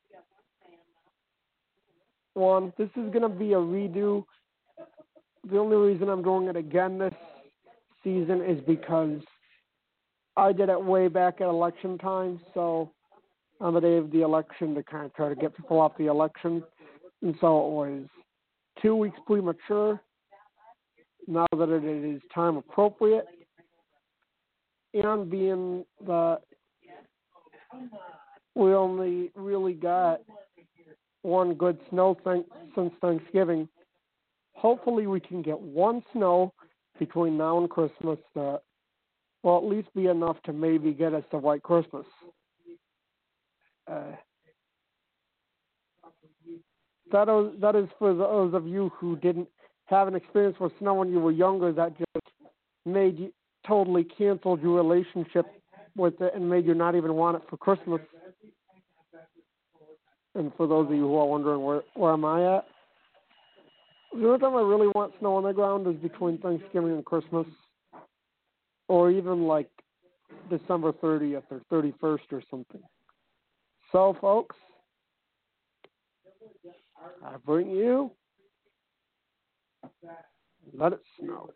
B: one. This is going to be a redo. The only reason I'm doing it again this season is because I did it way back at election time, so on the day of the election to kind of try to get people off the election. And so it was 2 weeks premature. Now that it is time appropriate, and being that we only really got one good snow since Thanksgiving, hopefully we can get one snow between now and Christmas that will at least be enough to maybe get us to White Christmas. That is for those of you who didn't have an experience with snow when you were younger, that just made you totally canceled your relationship with it and made you not even want it for Christmas. And for those of you who are wondering where am I at, the only time I really want snow on the ground is between Thanksgiving and Christmas, or even like December 30th or 31st or something. So, folks, I bring you Let It Snow.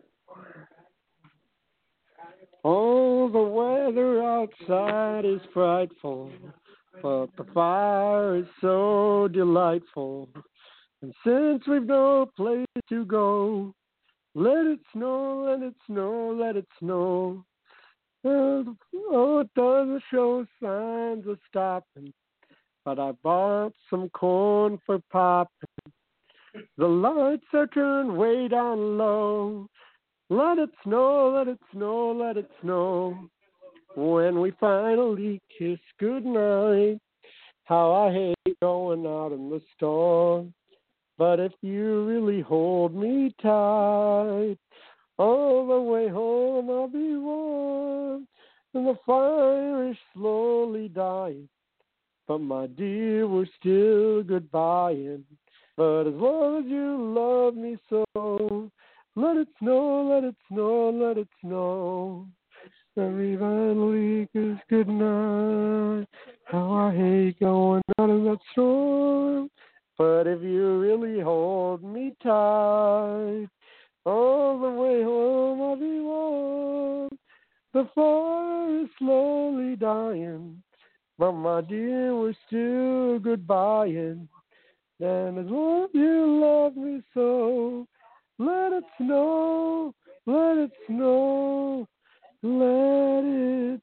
B: Oh, the weather outside is frightful, but the fire is so delightful. And since we've no place to go, let it snow, let it snow, let it snow. Oh, it doesn't show signs of stopping, but I bought some corn for popping. The lights are turned way down low. Let it snow, let it snow, let it snow. When we finally kiss goodnight, how I hate going out in the storm. But if you really hold me tight, all the way home I'll be warm, and the fire is slowly dying. But my dear, we're still goodbying. But as long as you love me so, let it snow, let it snow, let it snow. Every finally kiss goodnight, how I hate going out in that storm. But if you really hold me tight, all the way home I'll be warm. The fire is slowly dying, but my dear, we're still goodbying. And as long as you love me so, let it snow, let it snow, let it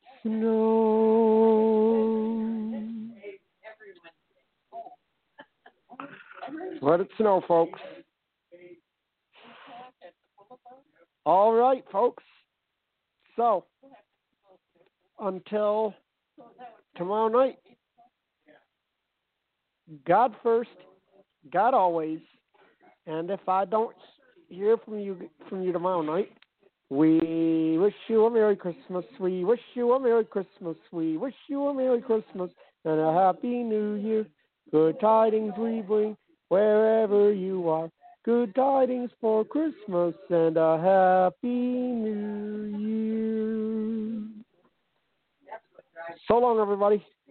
B: snow. Let it snow, folks. All right, folks. So, until tomorrow night, God first, God always, and if I don't hear from you tomorrow night, we wish you a Merry Christmas. We wish you a Merry Christmas. We wish you a Merry Christmas. and a happy new year. Good tidings we bring wherever you are. Good tidings for Christmas and a happy new year. So long, everybody.